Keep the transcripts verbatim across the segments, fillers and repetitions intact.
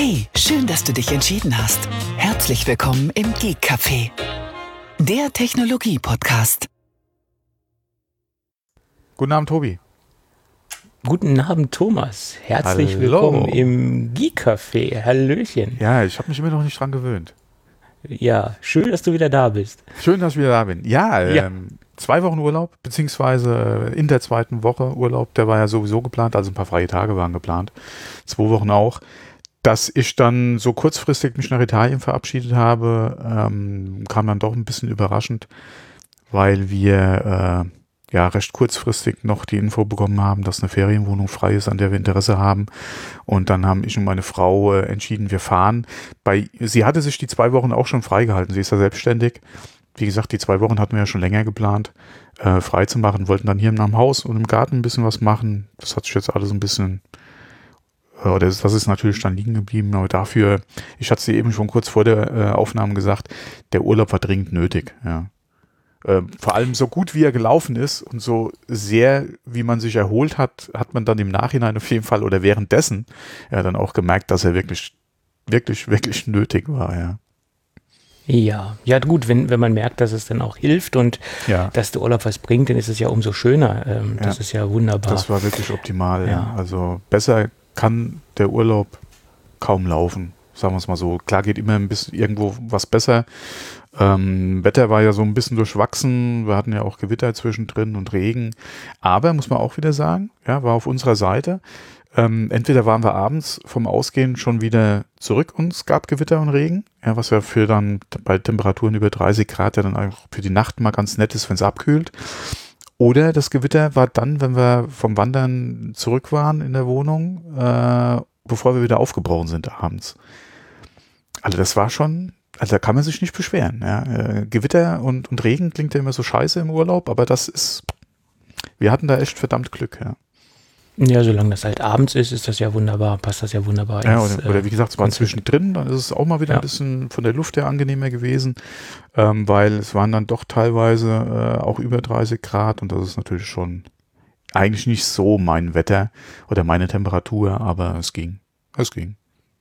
Hey, schön, dass du dich entschieden hast. Herzlich willkommen im Geek Café, der Technologie-Podcast. Guten Abend, Tobi. Guten Abend, Thomas. Herzlich Hallo. willkommen im Geek Café. Hallöchen. Ja, ich habe mich immer noch nicht dran gewöhnt. Ja, schön, dass du wieder da bist. Schön, dass ich wieder da bin. Ja, Ja. Ähm, zwei Wochen Urlaub, beziehungsweise in der zweiten Woche Urlaub, der war ja sowieso geplant, also ein paar freie Tage waren geplant. Zwei Wochen auch. Dass ich dann so kurzfristig mich nach Italien verabschiedet habe, ähm, kam dann doch ein bisschen überraschend, weil wir äh, ja recht kurzfristig noch die Info bekommen haben, dass eine Ferienwohnung frei ist, an der wir Interesse haben. Und dann haben ich und meine Frau äh, entschieden, wir fahren. Bei, sie hatte sich die zwei Wochen auch schon freigehalten. Sie ist ja selbstständig. Wie gesagt, die zwei Wochen hatten wir ja schon länger geplant, äh, frei zu machen. Wollten dann hier im Haus und im Garten ein bisschen was machen. Das hat sich jetzt alles ein bisschen... Oder das ist natürlich dann liegen geblieben, aber dafür, ich hatte es dir eben schon kurz vor der äh, Aufnahme gesagt, der Urlaub war dringend nötig. Ja. Äh, vor allem so gut wie er gelaufen ist und so sehr, wie man sich erholt hat, hat man dann im Nachhinein auf jeden Fall oder währenddessen ja dann auch gemerkt, dass er wirklich, wirklich, wirklich nötig war. Ja, Ja, ja gut, wenn, wenn man merkt, dass es dann auch hilft und ja. dass der Urlaub was bringt, dann ist es ja umso schöner. Ähm, Ja. Das ist ja wunderbar. Das war wirklich optimal. Ja. Ja. Also besser kann der Urlaub kaum laufen, sagen wir es mal so. Klar geht immer ein bisschen irgendwo was besser. Ähm, Wetter war ja so ein bisschen durchwachsen. Wir hatten ja auch Gewitter zwischendrin und Regen. Aber, muss man auch wieder sagen, ja, war auf unserer Seite. Ähm, entweder waren wir abends vom Ausgehen schon wieder zurück und es gab Gewitter und Regen, ja, was ja für dann bei Temperaturen über dreißig Grad ja dann auch für die Nacht mal ganz nett ist, wenn es abkühlt. Oder das Gewitter war dann, wenn wir vom Wandern zurück waren in der Wohnung, äh, bevor wir wieder aufgebrochen sind abends. Also das war schon, also da kann man sich nicht beschweren. Ja. Äh, Gewitter und, und Regen klingt ja immer so scheiße im Urlaub, aber das ist, wir hatten da echt verdammt Glück. Ja, Ja, solange das halt abends ist, ist das ja wunderbar, passt das ja wunderbar. ja ins, oder, oder wie gesagt, es war Konzept. zwischendrin, dann ist es auch mal wieder Ja. ein bisschen von der Luft her angenehmer gewesen, ähm, weil es waren dann doch teilweise äh, auch über dreißig Grad und das ist natürlich schon eigentlich nicht so mein Wetter oder meine Temperatur, aber es ging. Es ging.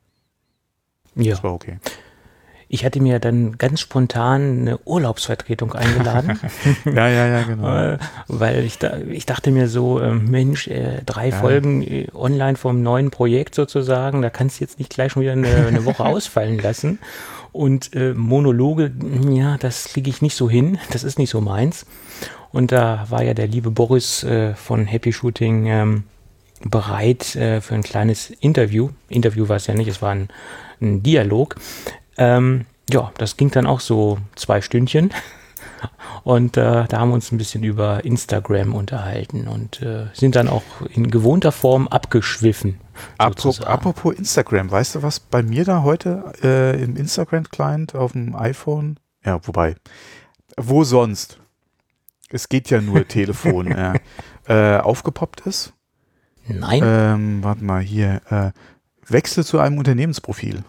Ja. Das war okay. Ich hatte mir dann ganz spontan eine Urlaubsvertretung eingeladen. Ja, ja, ja, genau. Äh, Weil ich, da, ich dachte mir so, äh, Mensch, äh, drei Ja. Folgen äh, online vom neuen Projekt sozusagen, da kannst du jetzt nicht gleich schon wieder eine, eine Woche ausfallen lassen. Und äh, Monologe, ja, das kriege ich nicht so hin, das ist nicht so meins. Und da war ja der liebe Boris äh, von Happy Shooting ähm, bereit äh, für ein kleines Interview. Interview war es ja nicht, es war ein, ein Dialog. Ähm, ja, das ging dann auch so zwei Stündchen. Und äh, da haben wir uns ein bisschen über Instagram unterhalten und äh, sind dann auch in gewohnter Form abgeschwiffen. Apropos, sozusagen. apropos Instagram, weißt du, was bei mir da heute äh, im Instagram-Client auf dem iPhone, ja, wobei, wo sonst? Es geht ja nur Telefon, ja, äh, aufgepoppt ist? Nein, Ähm, warte mal, hier, äh, Wechsel zu einem Unternehmensprofil.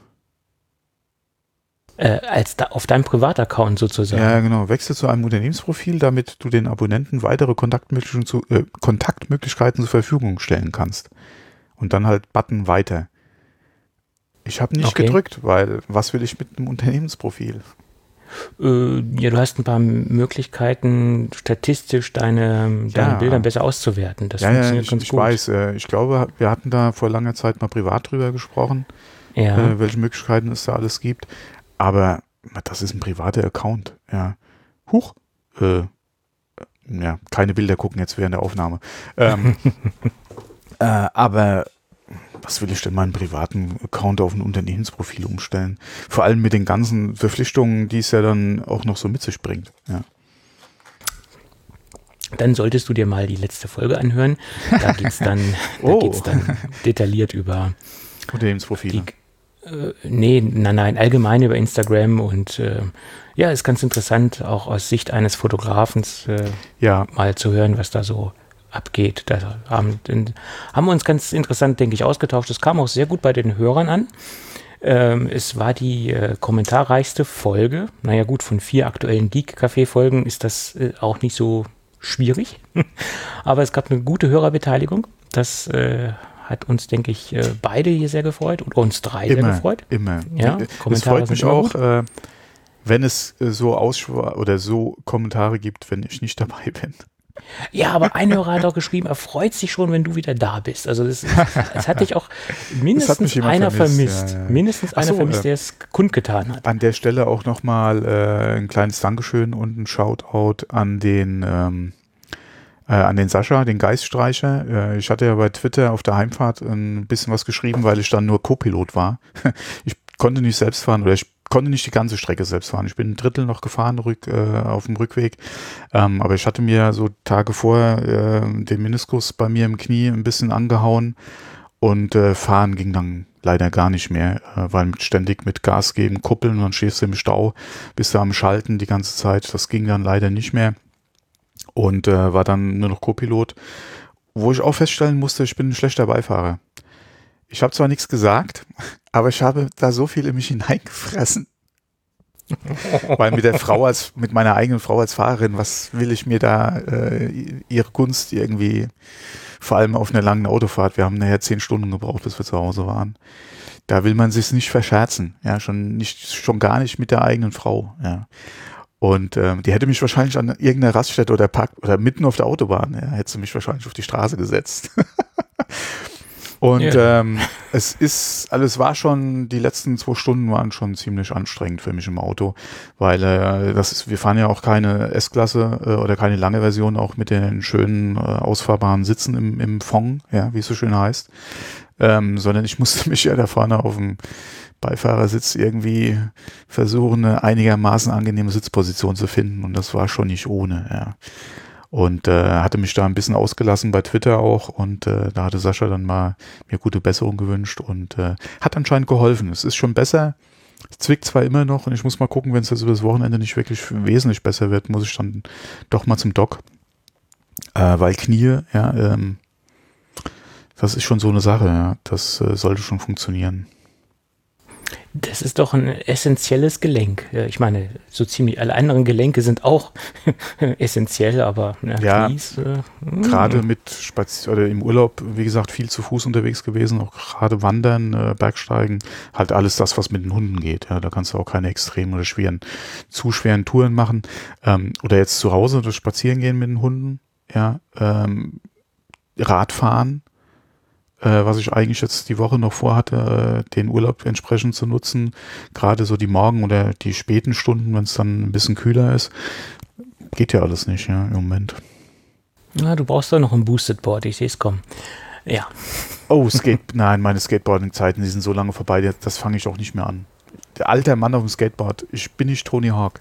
äh, als da, auf deinem Privataccount sozusagen. Ja, genau. Wechsel zu einem Unternehmensprofil, damit du den Abonnenten weitere Kontaktmöglichkeiten, zu, äh, Kontaktmöglichkeiten zur Verfügung stellen kannst. Und dann halt Button weiter. Ich habe nicht Okay. gedrückt, weil was will ich mit einem Unternehmensprofil? Äh, ja, du hast ein paar Möglichkeiten, statistisch deine, deine Ja. Bilder besser auszuwerten. Das ja, ja, funktioniert ich, ganz ich gut. weiß. Äh, ich glaube, wir hatten da vor langer Zeit mal privat drüber gesprochen, Ja. äh, welche Möglichkeiten es da alles gibt. Aber das ist ein privater Account. Ja. Huch. Äh, ja, keine Bilder gucken jetzt während der Aufnahme. Ähm, äh, aber was will ich denn meinen privaten Account auf ein Unternehmensprofil umstellen? Vor allem mit den ganzen Verpflichtungen, die es ja dann auch noch so mit sich bringt. Ja. Dann solltest du dir mal die letzte Folge anhören. Da geht es dann, Oh. da geht's dann detailliert über Unternehmensprofile. die, äh, nee, nein, nein, allgemein über Instagram und äh, ja, ist ganz interessant, auch aus Sicht eines Fotografens äh, Ja, mal zu hören, was da so abgeht. Da haben, haben wir uns ganz interessant, denke ich, ausgetauscht. Es kam auch sehr gut bei den Hörern an. Ähm, es war die äh, kommentarreichste Folge. Naja gut, von vier aktuellen Geek-Café-Folgen ist das äh, auch nicht so schwierig. Aber es gab eine gute Hörerbeteiligung. Das äh, hat uns, denke ich, äh, beide hier sehr gefreut und uns drei immer, sehr gefreut. Immer. Ja, es Kommentare freut mich sind immer auch, gut. äh, wenn es äh, so Ausschw- oder so Kommentare gibt, wenn ich nicht dabei bin. Ja, aber ein Hörer hat auch geschrieben, er freut sich schon, wenn du wieder da bist. Also das, das hat dich auch mindestens jemand einer vermisst, vermisst. ja, ja. Mindestens Ach einer so, vermisst, äh, der es kundgetan hat. An der Stelle auch nochmal äh, ein kleines Dankeschön und ein Shoutout an den ähm, äh, an den Sascha, den Geiststreicher. Äh, ich hatte ja bei Twitter auf der Heimfahrt ein bisschen was geschrieben, weil ich dann nur Co-Pilot war. Ich konnte nicht selbst fahren oder ich konnte nicht die ganze Strecke selbst fahren. Ich bin ein Drittel noch gefahren rück, äh, auf dem Rückweg. Ähm, aber ich hatte mir so Tage vorher äh, den Meniskus bei mir im Knie ein bisschen angehauen und äh, fahren ging dann leider gar nicht mehr, äh, weil mit, ständig mit Gas geben, kuppeln und dann stehst du im Stau, bist du am Schalten die ganze Zeit. Das ging dann leider nicht mehr und äh, war dann nur noch Co-Pilot, wo ich auch feststellen musste, ich bin ein schlechter Beifahrer. Ich habe zwar nichts gesagt, aber ich habe da so viel in mich hineingefressen. Weil mit der Frau als, mit meiner eigenen Frau als Fahrerin, was will ich mir da äh, ihre Gunst irgendwie, vor allem auf einer langen Autofahrt, wir haben nachher zehn Stunden gebraucht, bis wir zu Hause waren. Da will man sich nicht verscherzen, ja, schon nicht, schon gar nicht mit der eigenen Frau, ja. Und ähm, die hätte mich wahrscheinlich an irgendeiner Raststätte oder Park oder mitten auf der Autobahn, ja, hätte sie mich wahrscheinlich auf die Straße gesetzt. Und Ja. ähm, es ist, also es war schon, die letzten zwei Stunden waren schon ziemlich anstrengend für mich im Auto, weil äh, das ist, wir fahren ja auch keine S-Klasse äh, oder keine lange Version, auch mit den schönen äh, ausfahrbaren Sitzen im, im Fond, ja, wie es so schön heißt, ähm, sondern ich musste mich ja da vorne auf dem Beifahrersitz irgendwie versuchen, eine einigermaßen angenehme Sitzposition zu finden und das war schon nicht ohne, ja. Und äh, hatte mich da ein bisschen ausgelassen bei Twitter auch und äh, da hatte Sascha dann mal mir gute Besserung gewünscht und äh, hat anscheinend geholfen. Es ist schon besser, es zwickt zwar immer noch und ich muss mal gucken, wenn es jetzt über das Wochenende nicht wirklich wesentlich besser wird, muss ich dann doch mal zum Doc, äh, weil Knie, ja, ähm, das ist schon so eine Sache, ja, das äh, sollte schon funktionieren. Das ist doch ein essentielles Gelenk. Ja, ich meine, so ziemlich alle anderen Gelenke sind auch essentiell, aber ja, Ja, Knies, äh, gerade mit Spazi- oder im Urlaub, wie gesagt, viel zu Fuß unterwegs gewesen, auch gerade Wandern, äh, Bergsteigen, halt alles das, was mit den Hunden geht. Ja, da kannst du auch keine extremen oder schweren, zu schweren Touren machen. Ähm, oder jetzt zu Hause das Spazieren gehen mit den Hunden, ja, ähm, Radfahren, äh, was ich eigentlich jetzt die Woche noch vorhatte, äh, den Urlaub entsprechend zu nutzen, gerade so die Morgen- oder die späten Stunden, wenn es dann ein bisschen kühler ist, geht ja alles nicht, ja, im Moment. na, du brauchst doch noch ein Boosted Board, ich sehe es kommen. Ja. Oh, Skate, nein, meine Skateboarding-Zeiten, die sind so lange vorbei, das, das fange ich auch nicht mehr an. Der alte Mann auf dem Skateboard, ich bin nicht Tony Hawk.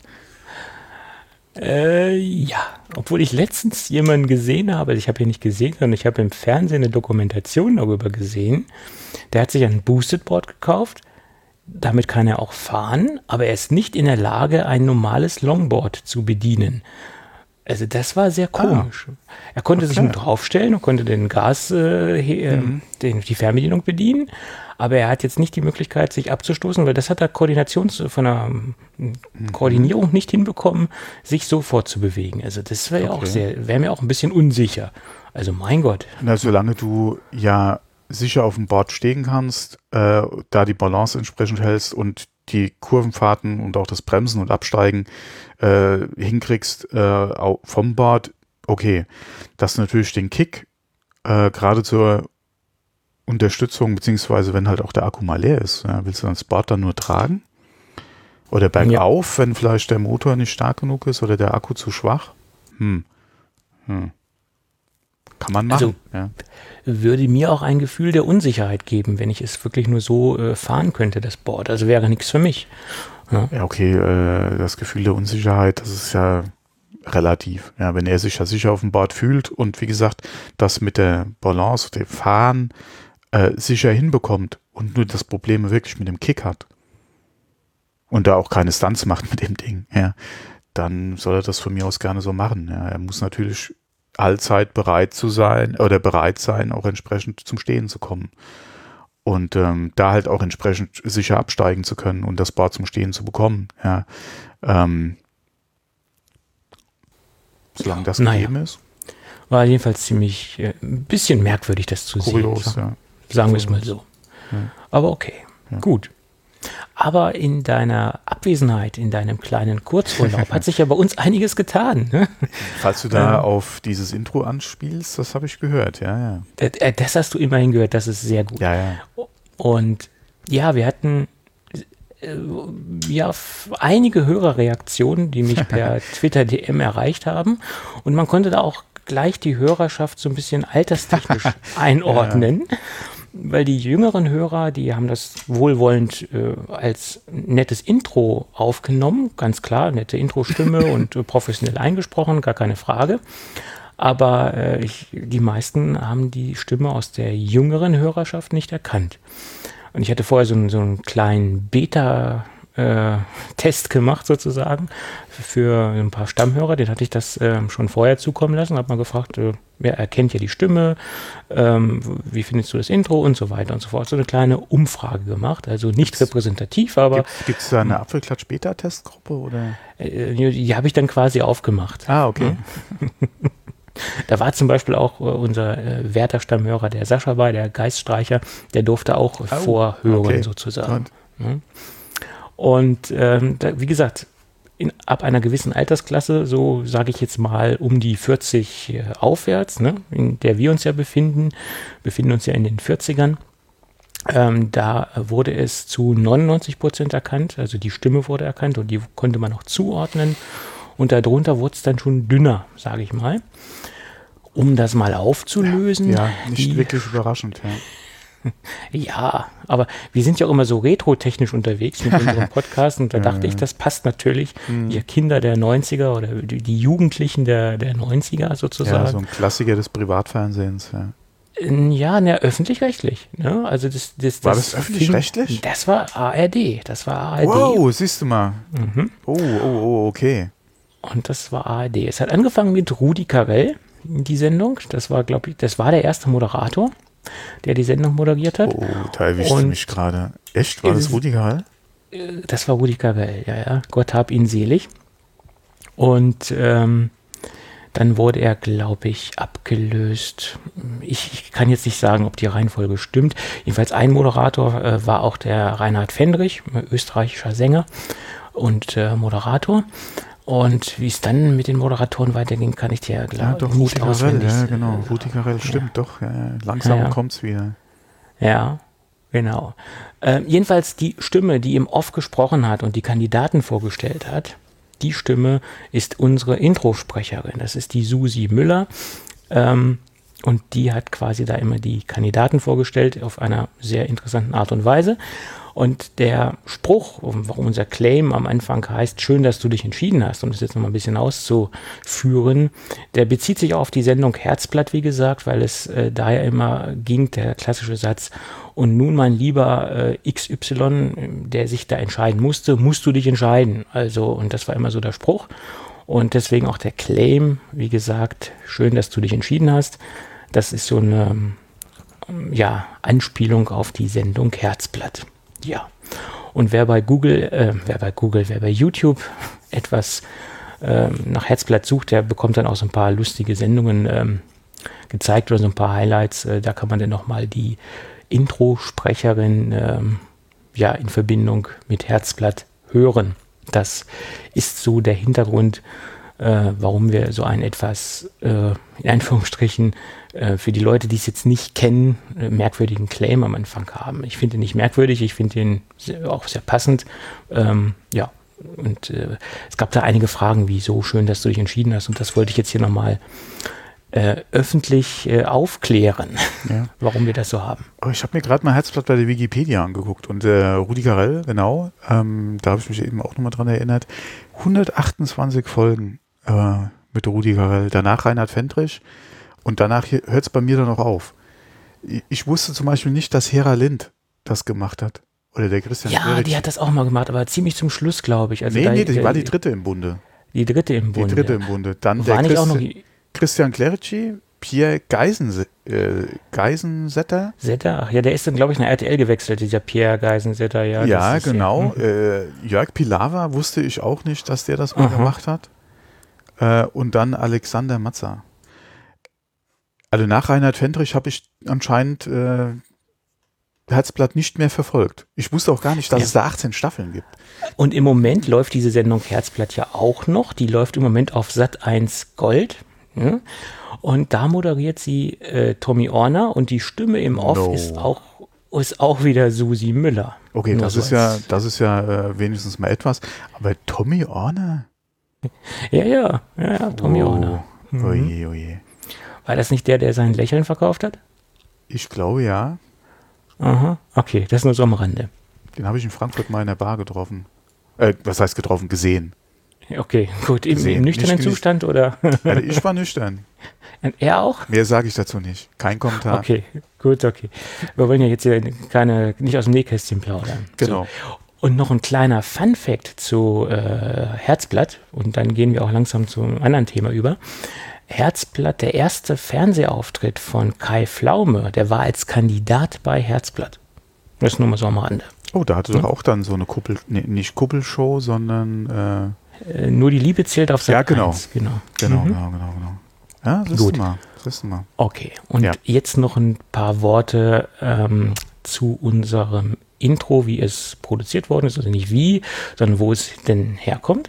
Äh, ja, obwohl ich letztens jemanden gesehen habe, ich habe ihn nicht gesehen, sondern ich habe im Fernsehen eine Dokumentation darüber gesehen. Der hat sich ein Boosted Board gekauft, damit kann er auch fahren, aber er ist nicht in der Lage, ein normales Longboard zu bedienen. Also das war sehr komisch. Ah, er konnte sich klar. nur draufstellen und konnte den Gas, äh, he- Mhm. den, die Fernbedienung bedienen, aber er hat jetzt nicht die Möglichkeit, sich abzustoßen, weil das hat er Koordinations von der ähm, Koordinierung nicht hinbekommen, sich so fortzubewegen. Also das wäre ja auch Okay. sehr, wäre mir auch ein bisschen unsicher. Also mein Gott. Na, solange du ja sicher auf dem Board stehen kannst, äh, da die Balance entsprechend hältst und die Kurvenfahrten und auch das Bremsen und Absteigen äh, hinkriegst äh, au- vom Board, okay. Dass du natürlich den Kick äh, gerade zur Unterstützung, beziehungsweise wenn halt auch der Akku mal leer ist, ja, willst du das Board dann nur tragen? Oder bergauf, wenn vielleicht der Motor nicht stark genug ist oder der Akku zu schwach? Hm. Hm. Kann man machen. Also, ja. würde mir auch ein Gefühl der Unsicherheit geben, wenn ich es wirklich nur so äh, fahren könnte, das Board. Also wäre nichts für mich. Ja. Ja, okay, äh, das Gefühl der Unsicherheit, das ist ja relativ. Ja, wenn er sich ja sicher auf dem Board fühlt und wie gesagt, das mit der Balance, dem Fahren äh, sicher hinbekommt und nur das Problem wirklich mit dem Kick hat und da auch keine Stunts macht mit dem Ding, ja, dann soll er das von mir aus gerne so machen. Ja, er muss natürlich allzeit bereit zu sein oder bereit sein, auch entsprechend zum Stehen zu kommen. Und ähm, da halt auch entsprechend sicher absteigen zu können und das Board zum Stehen zu bekommen. Ja. Ähm, solange das Naja. gegeben ist. War jedenfalls ziemlich, äh, ein bisschen merkwürdig, das zu Kurios, sehen. ja. Sagen wir es mal so. Ja. Aber okay, Ja. gut. Aber in deiner Abwesenheit, in deinem kleinen Kurzurlaub, hat sich ja bei uns einiges getan. Ne? Falls du da Ähm. auf dieses Intro anspielst, das habe ich gehört, ja, ja. Das, das hast du immerhin gehört, das ist sehr gut. Ja, ja. Und ja, wir hatten äh, ja f- einige Hörerreaktionen, die mich per Twitter-D M erreicht haben. Und man konnte da auch gleich die Hörerschaft so ein bisschen alterstechnisch einordnen. Weil die jüngeren Hörer, die haben das wohlwollend äh, als nettes Intro aufgenommen, ganz klar, nette Intro-Stimme und äh, professionell eingesprochen, gar keine Frage. Aber äh, ich, die meisten haben die Stimme aus der jüngeren Hörerschaft nicht erkannt. Und ich hatte vorher so einen, so einen kleinen Beta- äh, Test gemacht sozusagen für ein paar Stammhörer, den hatte ich das äh, schon vorher zukommen lassen, habe mal gefragt, äh, wer erkennt ja die Stimme, ähm, wie findest du das Intro und so weiter und so fort. So eine kleine Umfrage gemacht, also nicht Gibt's- repräsentativ, aber Gibt es da eine Apfelklatsch-Beta-Testgruppe oder? äh, die, die habe ich dann quasi aufgemacht. Ah, okay. Da war zum Beispiel auch äh, unser äh, werter Stammhörer, der Sascha bei, der Geiststreicher, der durfte auch äh, vorhören okay. sozusagen. Gut. Ja. Und ähm, da, wie gesagt, in, ab einer gewissen Altersklasse, so sage ich jetzt mal um die vierzig äh, aufwärts, ne, in der wir uns ja befinden, befinden uns ja in den vierzigern, ähm, da wurde es zu neunundneunzig Prozent erkannt, also die Stimme wurde erkannt und die konnte man auch zuordnen. Und darunter wurde es dann schon dünner, sage ich mal. Um das mal aufzulösen. Ja, nicht die, wirklich überraschend, ja. Ja, aber wir sind ja auch immer so retro-technisch unterwegs mit unserem Podcast und da Ja, dachte ja. ich, das passt natürlich. Mhm. Ihr Kinder der neunziger oder die, die Jugendlichen der, der neunziger Ja, so sozusagen. ein Klassiker des Privatfernsehens, ja. Ja, ne, öffentlich-rechtlich. Ne? Also das, das, War das öffentlich-rechtlich? fing- Das war A R D. Das war A R D. Wow, siehst du mal. Mhm. Oh, oh, oh, okay. Und das war A R D. Es hat angefangen mit Rudi Carrell, die Sendung. Das war, glaube ich, das war der erste Moderator, der die Sendung moderiert hat. Oh, da erwischt du Und- mich gerade. Echt? War Es- das Rudi Carrell? Äh, Das war Rudi Carrell, ja, ja. Gott hab ihn selig. Und ähm, dann wurde er, glaube ich, abgelöst. Ich, ich kann jetzt nicht sagen, ob die Reihenfolge stimmt. Jedenfalls ein Moderator äh, war auch der Reinhard Fendrich, österreichischer Sänger und äh, Moderator. Und wie es dann mit den Moderatoren weiterging, kann ich dir Ja, glaube doch, ich nicht Rudi Carrell, auswendig ja, sagen. genau. Rudi Carrell, stimmt, doch. Ja, ja. Langsam Ja, ja. kommt's wieder. Ja, genau. Ähm, jedenfalls die Stimme, die im Off gesprochen hat und die Kandidaten vorgestellt hat, die Stimme ist unsere Introsprecherin. Das ist die Susi Müller. Ähm, und die hat quasi da immer die Kandidaten vorgestellt auf einer sehr interessanten Art und Weise. Und der Spruch, warum unser Claim am Anfang heißt, schön, dass du dich entschieden hast, um das jetzt noch mal ein bisschen auszuführen, der bezieht sich auf die Sendung Herzblatt, wie gesagt, weil es äh, da ja immer ging, der klassische Satz, und nun mein lieber äh, X Y, der sich da entscheiden musste, musst du dich entscheiden. Also, und das war immer so der Spruch. Und deswegen auch der Claim, wie gesagt, schön, dass du dich entschieden hast. Das ist so eine ähm, ja, Anspielung auf die Sendung Herzblatt. Ja, und wer bei Google, äh, wer bei Google, wer bei YouTube etwas ähm, nach Herzblatt sucht, der bekommt dann auch so ein paar lustige Sendungen ähm, gezeigt oder so ein paar Highlights. Äh, da kann man dann nochmal die Introsprecherin ähm, ja, in Verbindung mit Herzblatt hören. Das ist so der Hintergrund, äh, warum wir so einen etwas, äh, in Anführungsstrichen, äh, für die Leute, die es jetzt nicht kennen, äh, merkwürdigen Claim am Anfang haben. Ich finde ihn nicht merkwürdig, ich finde ihn sehr, auch sehr passend. Ähm, ja, und äh, es gab da einige Fragen, wie so schön, dass du dich entschieden hast. Und das wollte ich jetzt hier nochmal äh, öffentlich äh, aufklären, Ja. warum wir das so haben. Oh, ich habe mir gerade mal Herzblatt bei der Wikipedia angeguckt und äh, Rudi Carrell, genau, ähm, da habe ich mich eben auch nochmal dran erinnert, hundertachtundzwanzig Folgen äh, mit Rudi Carrell, danach Reinhard Fendrich und danach hört es bei mir dann noch auf. Ich, ich wusste zum Beispiel nicht, dass Hera Lind das gemacht hat. Oder der Christian Ja, Queritsch. die hat das auch mal gemacht, aber ziemlich zum Schluss, glaube ich. Also nee, da, nee, das äh, war die dritte im Bunde. Die dritte im Bunde. Die dritte im Bunde. Dann War der nicht auch noch Christi Christian Clerici, Pierre Geisen, äh, Geisensetter. Setter? Ach ja, der ist dann, glaube ich, nach R T L gewechselt, dieser Pierre Geisensetter. Ja, Ja, das ist genau. Ja, Äh, Jörg Pilawa wusste ich auch nicht, dass der das mal Aha. gemacht hat. Äh, und dann Alexander Matzer. Also nach Reinhard Fendrich habe ich anscheinend äh, Herzblatt nicht mehr verfolgt. Ich wusste auch gar nicht, dass Ja. es da achtzehn Staffeln gibt. Und im Moment läuft diese Sendung Herzblatt ja auch noch. Die läuft im Moment auf Sat eins Gold. Ja? Und da moderiert sie äh, Tommy Orner und die Stimme im Off No. ist auch, ist auch wieder Susi Müller. Okay, Nur das so ist ja, als- das ist ja äh, wenigstens mal etwas. Aber Tommy Orner? Ja, ja, ja, ja Tommy oh. Orner. Mhm. Oje, oje. War das nicht der, der sein Lächeln verkauft hat? Ich glaube ja. Aha, okay, das nur so am Rande. Den habe ich in Frankfurt mal in der Bar getroffen. Äh, was heißt getroffen? Gesehen. Okay, gut, im, Gesehen. im nüchternen Nicht- nicht- Zustand oder? Also ich war nüchtern. Er auch? Mehr sage ich dazu nicht. Kein Kommentar. Okay, gut, okay. Wir wollen ja jetzt hier keine, nicht aus dem Nähkästchen plaudern. Genau. So. Und noch ein kleiner Fun-Fact zu äh, Herzblatt, und dann gehen wir auch langsam zum anderen Thema über. Herzblatt, der erste Fernsehauftritt von Kai Pflaume, der war als Kandidat bei Herzblatt. Das nur mal so am Rande. Oh, da hatte doch auch dann so eine Kuppel, nee, nicht Kuppelshow, sondern Äh, nur die Liebe zählt auf Sat Ja, genau. eins. Genau. äh, genau, Mhm. genau, genau, genau. Ja, siehst Gut. du mal. Siehst du mal. Okay, und Ja. jetzt noch ein paar Worte ähm, zu unserem Intro, wie es produziert worden ist, also nicht wie, sondern wo es denn herkommt.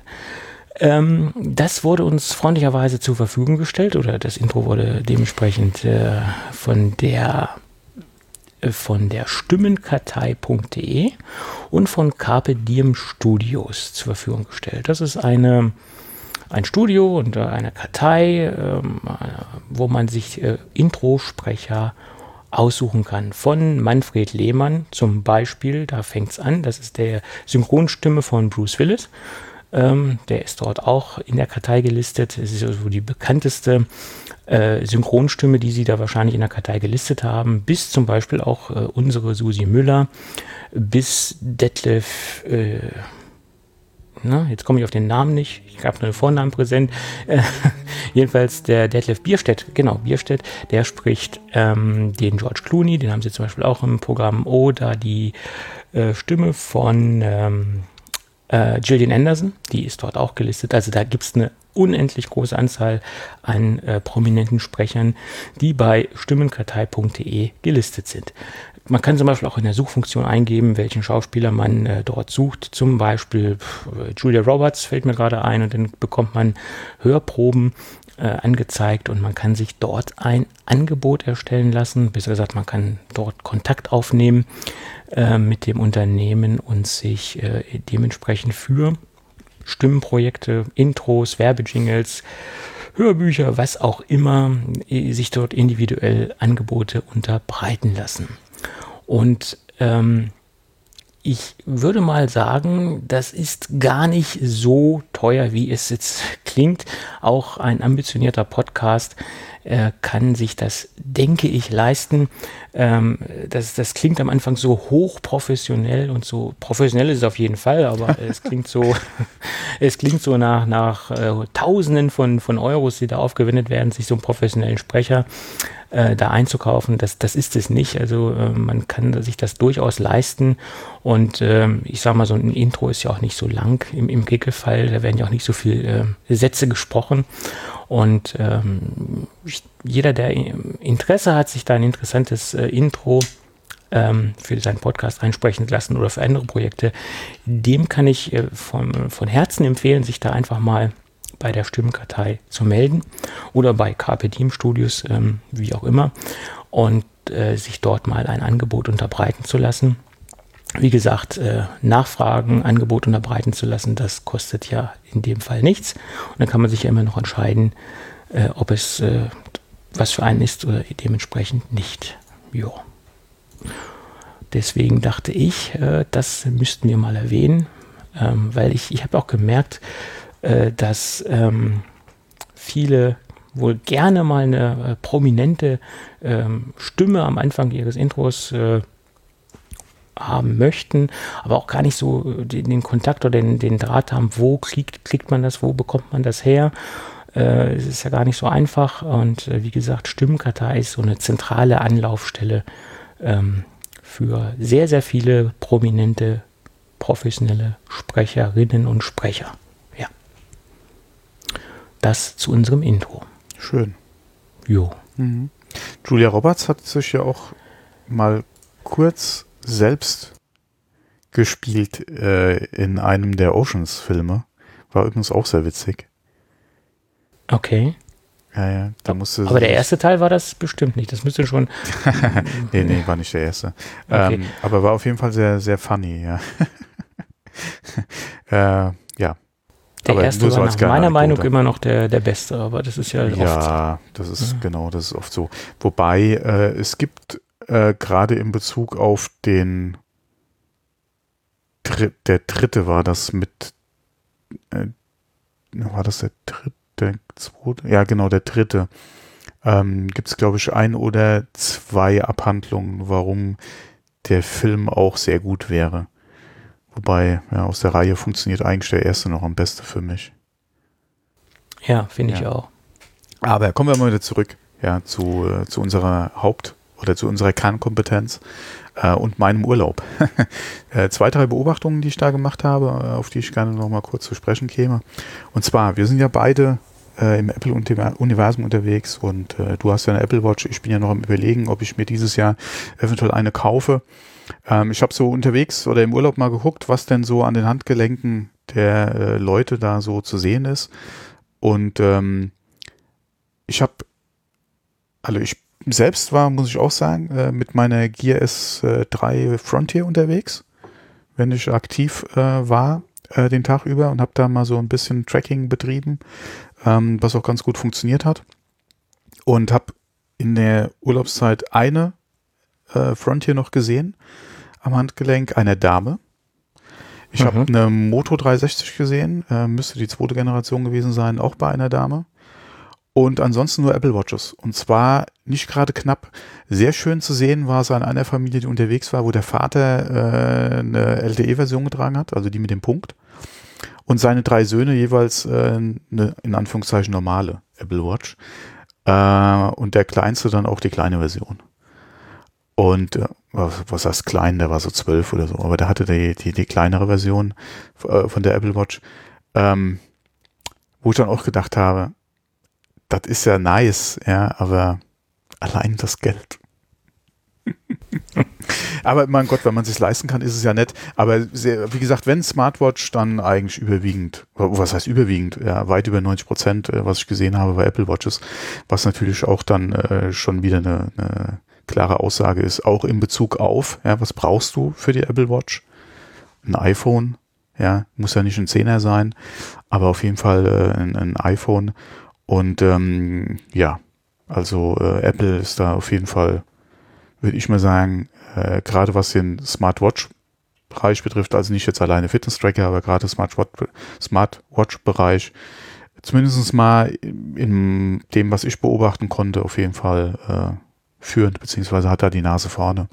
Ähm, das wurde uns freundlicherweise zur Verfügung gestellt, oder das Intro wurde dementsprechend äh, von der äh, von der Stimmenkartei punkt de und von Carpe Diem Studios zur Verfügung gestellt. Das ist eine ein Studio und äh, eine Kartei, ähm, äh, wo man sich äh, Introsprecher aussuchen kann. Von Manfred Lehmann zum Beispiel, da fängt es an, das ist der Synchronstimme von Bruce Willis. Ähm, der ist dort auch in der Kartei gelistet. Es ist also die bekannteste äh, Synchronstimme, die sie da wahrscheinlich in der Kartei gelistet haben, bis zum Beispiel auch äh, unsere Susi Müller, bis Detlef, äh, na, jetzt komme ich auf den Namen nicht, ich habe nur den Vornamen präsent, äh, jedenfalls der Detlef Bierstedt, genau, Bierstedt, der spricht ähm, den George Clooney, den haben sie zum Beispiel auch im Programm, oder die äh, Stimme von ähm, äh, Gillian Anderson, die ist dort auch gelistet, also da gibt es eine unendlich große Anzahl an äh, prominenten Sprechern, die bei stimmenkartei punkt de gelistet sind. Man kann zum Beispiel auch in der Suchfunktion eingeben, welchen Schauspieler man äh, dort sucht. Zum Beispiel pff, Julia Roberts fällt mir gerade ein, und dann bekommt man Hörproben äh, angezeigt und man kann sich dort ein Angebot erstellen lassen. Besser gesagt, man kann dort Kontakt aufnehmen äh, mit dem Unternehmen und sich äh, dementsprechend für Stimmenprojekte, Intros, Werbejingles, Hörbücher, was auch immer, äh, sich dort individuell Angebote unterbreiten lassen. Und ähm, ich würde mal sagen, das ist gar nicht so teuer, wie es jetzt klingt. Auch ein ambitionierter Podcast äh, kann sich das, denke ich, leisten. Ähm, das, das klingt am Anfang so hochprofessionell und so, professionell ist es auf jeden Fall, aber es klingt so, es klingt so nach, nach äh, Tausenden von, von Euros, die da aufgewendet werden, sich so einen professionellen Sprecher äh, da einzukaufen. Das, das ist es nicht. Also äh, man kann sich das durchaus leisten. Und ähm, ich sage mal, so ein Intro ist ja auch nicht so lang im, im Regelfall. Da werden ja auch nicht so viele äh, Sätze gesprochen. Und ähm, jeder, der Interesse hat, sich da ein interessantes äh, Intro ähm, für seinen Podcast einsprechen lassen oder für andere Projekte, dem kann ich äh, von, von Herzen empfehlen, sich da einfach mal bei der Stimmenkartei zu melden oder bei Carpe Diem Studios, ähm, wie auch immer, und äh, sich dort mal ein Angebot unterbreiten zu lassen. Wie gesagt, äh, Nachfragen, Angebot unterbreiten zu lassen, das kostet ja in dem Fall nichts. Und dann kann man sich ja immer noch entscheiden, äh, ob es äh, was für einen ist oder dementsprechend nicht. Jo. Deswegen dachte ich, äh, das müssten wir mal erwähnen, ähm, weil ich, ich habe auch gemerkt, äh, dass ähm, viele wohl gerne mal eine äh, prominente ähm, Stimme am Anfang ihres Intros äh, haben möchten, aber auch gar nicht so den, den Kontakt oder den, den Draht haben, wo kriegt, kriegt man das, wo bekommt man das her. Äh, es ist ja gar nicht so einfach, und äh, wie gesagt, Stimmenkartei ist so eine zentrale Anlaufstelle ähm, für sehr, sehr viele prominente, professionelle Sprecherinnen und Sprecher. Ja. Das zu unserem Intro. Schön. Jo. Mhm. Julia Roberts hat sich ja auch mal kurz selbst gespielt äh, in einem der Oceans-Filme. War übrigens auch sehr witzig. Okay. Ja, ja, da musste Aber der erste Teil war das bestimmt nicht. Das müsste schon. nee, nee, war nicht der erste. Okay. Ähm, aber war auf jeden Fall sehr, sehr funny, ja. äh, ja. Der aber erste nur so war als nach kleine meiner Meinung Anekdote. immer noch der, der beste, aber das ist ja oft so. Ja, das ist Ja. genau, das ist oft so. Wobei äh, es gibt äh, gerade in Bezug auf den Dr- der dritte war das mit äh, war das der dritte, der zweite? Ja, genau, der dritte. Ähm, gibt es, glaube ich, ein oder zwei Abhandlungen, warum der Film auch sehr gut wäre. Wobei, ja, aus der Reihe funktioniert eigentlich der erste noch am besten für mich. Ja, finde ich Ja. auch. Aber kommen wir mal wieder zurück, ja, zu, äh, zu unserer Haupt- oder zu unserer Kernkompetenz äh, und meinem Urlaub. äh, zwei, drei Beobachtungen, die ich da gemacht habe, äh, auf die ich gerne noch mal kurz zu sprechen käme. Und zwar, wir sind ja beide äh, im Apple-Universum unterwegs und äh, du hast ja eine Apple Watch. Ich bin ja noch am Überlegen, ob ich mir dieses Jahr eventuell eine kaufe. Ähm, ich habe so unterwegs oder im Urlaub mal geguckt, was denn so an den Handgelenken der äh, Leute da so zu sehen ist. Und ähm, ich habe, also ich selbst war, muss ich auch sagen, äh, mit meiner Gear S drei Frontier unterwegs, wenn ich aktiv äh, war äh, den Tag über und habe da mal so ein bisschen Tracking betrieben, ähm, was auch ganz gut funktioniert hat. Und habe in der Urlaubszeit eine äh, Frontier noch gesehen am Handgelenk einer Dame. Ich Mhm. habe eine Moto dreihundertsechzig gesehen, äh, müsste die zweite Generation gewesen sein, auch bei einer Dame. Und ansonsten nur Apple Watches. Und zwar nicht gerade knapp. Sehr schön zu sehen war es an einer Familie, die unterwegs war, wo der Vater äh, eine L T E-Version getragen hat, also die mit dem Punkt. Und seine drei Söhne jeweils äh, eine, in Anführungszeichen, normale Apple Watch. Äh, und der Kleinste dann auch die kleine Version. Und äh, was, was heißt klein, der war so zwölf oder so, aber der hatte die, die, die kleinere Version äh, von der Apple Watch, ähm, wo ich dann auch gedacht habe, das ist ja nice, ja, aber allein das Geld. Aber mein Gott, wenn man es sich leisten kann, ist es ja nett. Aber sehr, wie gesagt, wenn Smartwatch, dann eigentlich überwiegend, was heißt überwiegend, ja, weit über neunzig Prozent, was ich gesehen habe bei Apple Watches, was natürlich auch dann äh, schon wieder eine, eine klare Aussage ist, auch in Bezug auf, ja, was brauchst du für die Apple Watch? Ein iPhone, ja, muss ja nicht ein Zehner sein, aber auf jeden Fall äh, ein, ein iPhone. Und ähm, ja, also äh, Apple ist da auf jeden Fall, würde ich mal sagen, äh, gerade was den Smartwatch-Bereich betrifft, also nicht jetzt alleine Fitness-Tracker, aber gerade Smartwatch- Smartwatch-Bereich, zumindest mal in dem, was ich beobachten konnte, auf jeden Fall äh, führend, beziehungsweise hat da die Nase vorne.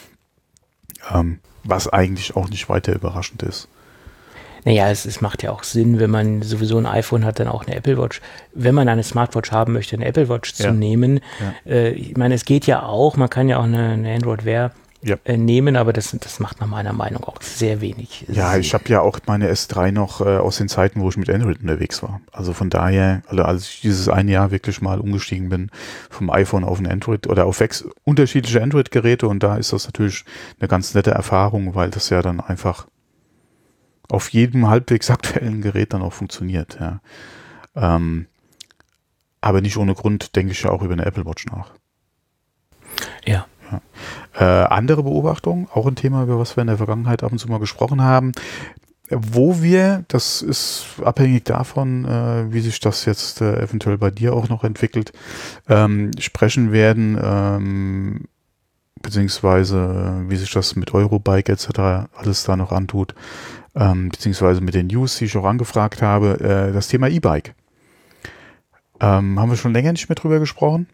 Ähm, was eigentlich auch nicht weiter überraschend ist. Naja, es, es macht ja auch Sinn, wenn man sowieso ein iPhone hat, dann auch eine Apple Watch. Wenn man eine Smartwatch haben möchte, eine Apple Watch zu Ja. nehmen. Ja. Äh, ich meine, es geht ja auch, man kann ja auch eine, eine Android Wear Ja. äh, nehmen, aber das, das macht nach meiner Meinung auch sehr wenig Ja, Sinn. ich habe ja auch meine S drei noch äh, aus den Zeiten, wo ich mit Android unterwegs war. Also von daher, also als ich dieses ein Jahr wirklich mal umgestiegen bin vom iPhone auf ein Android oder auf sechs unterschiedliche Android-Geräte, und da ist das natürlich eine ganz nette Erfahrung, weil das ja dann einfach auf jedem halbwegs aktuellen Gerät dann auch funktioniert. Ja. Ähm, aber nicht ohne Grund denke ich ja auch über eine Apple Watch nach. Ja. Äh, andere Beobachtung, auch ein Thema, über was wir in der Vergangenheit ab und zu mal gesprochen haben, wo wir, das ist abhängig davon, äh, wie sich das jetzt äh, eventuell bei dir auch noch entwickelt, ähm, sprechen werden, ähm, beziehungsweise äh, wie sich das mit Eurobike et cetera alles da noch antut, ähm, beziehungsweise mit den News, die ich auch angefragt habe, äh, das Thema E-Bike. Ähm, haben wir schon länger nicht mehr drüber gesprochen.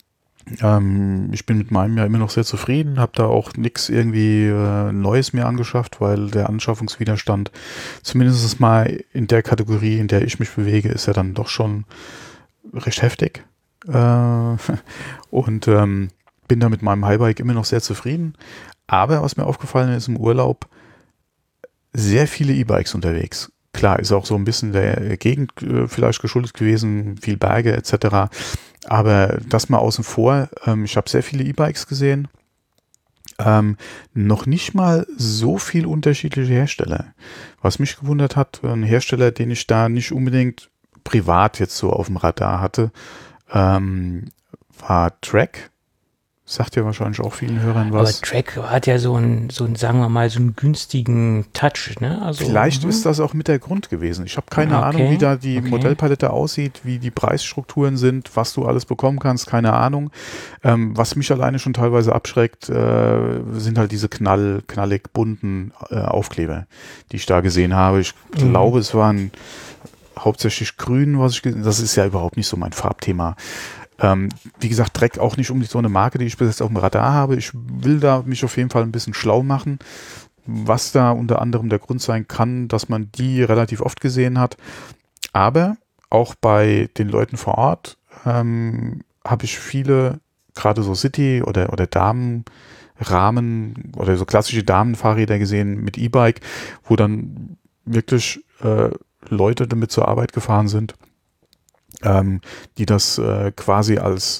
Ähm, ich bin mit meinem ja immer noch sehr zufrieden, habe da auch nichts irgendwie äh, Neues mehr angeschafft, weil der Anschaffungswiderstand, zumindest mal in der Kategorie, in der ich mich bewege, ist ja dann doch schon recht heftig. Äh, und ähm, bin da mit meinem Highbike immer noch sehr zufrieden. Aber was mir aufgefallen ist im Urlaub, sehr viele E-Bikes unterwegs. Klar, ist auch so ein bisschen der Gegend äh, vielleicht geschuldet gewesen, viel Berge et cetera. Aber das mal außen vor. Ähm, ich habe sehr viele E-Bikes gesehen. Ähm, noch nicht mal so viel unterschiedliche Hersteller. Was mich gewundert hat, ein Hersteller, den ich da nicht unbedingt privat jetzt so auf dem Radar hatte, ähm, war Trek. Sagt ja wahrscheinlich auch vielen Hörern was. Aber Trek hat ja so einen, so einen, sagen wir mal, so einen günstigen Touch, ne? Also, Vielleicht mhm. ist das auch mit der Grund gewesen. Ich habe keine Okay, Ahnung, wie da die okay. Modellpalette aussieht, wie die Preisstrukturen sind, was du alles bekommen kannst, keine Ahnung. Ähm, was mich alleine schon teilweise abschreckt, äh, sind halt diese knall, knallig bunten äh, Aufkleber, die ich da gesehen habe. Ich Mhm. glaube, es waren hauptsächlich grün, was ich gesehen habe. Das ist ja überhaupt nicht so mein Farbthema. Ähm, wie gesagt, Trek auch nicht unbedingt so eine Marke, die ich bis jetzt auf dem Radar habe. Ich will da mich auf jeden Fall ein bisschen schlau machen, was da unter anderem der Grund sein kann, dass man die relativ oft gesehen hat. Aber auch bei den Leuten vor Ort ähm, habe ich viele, gerade so City- oder, oder Damenrahmen oder so klassische Damenfahrräder gesehen mit E-Bike, wo dann wirklich äh, Leute damit zur Arbeit gefahren sind, ähm, die das äh, quasi als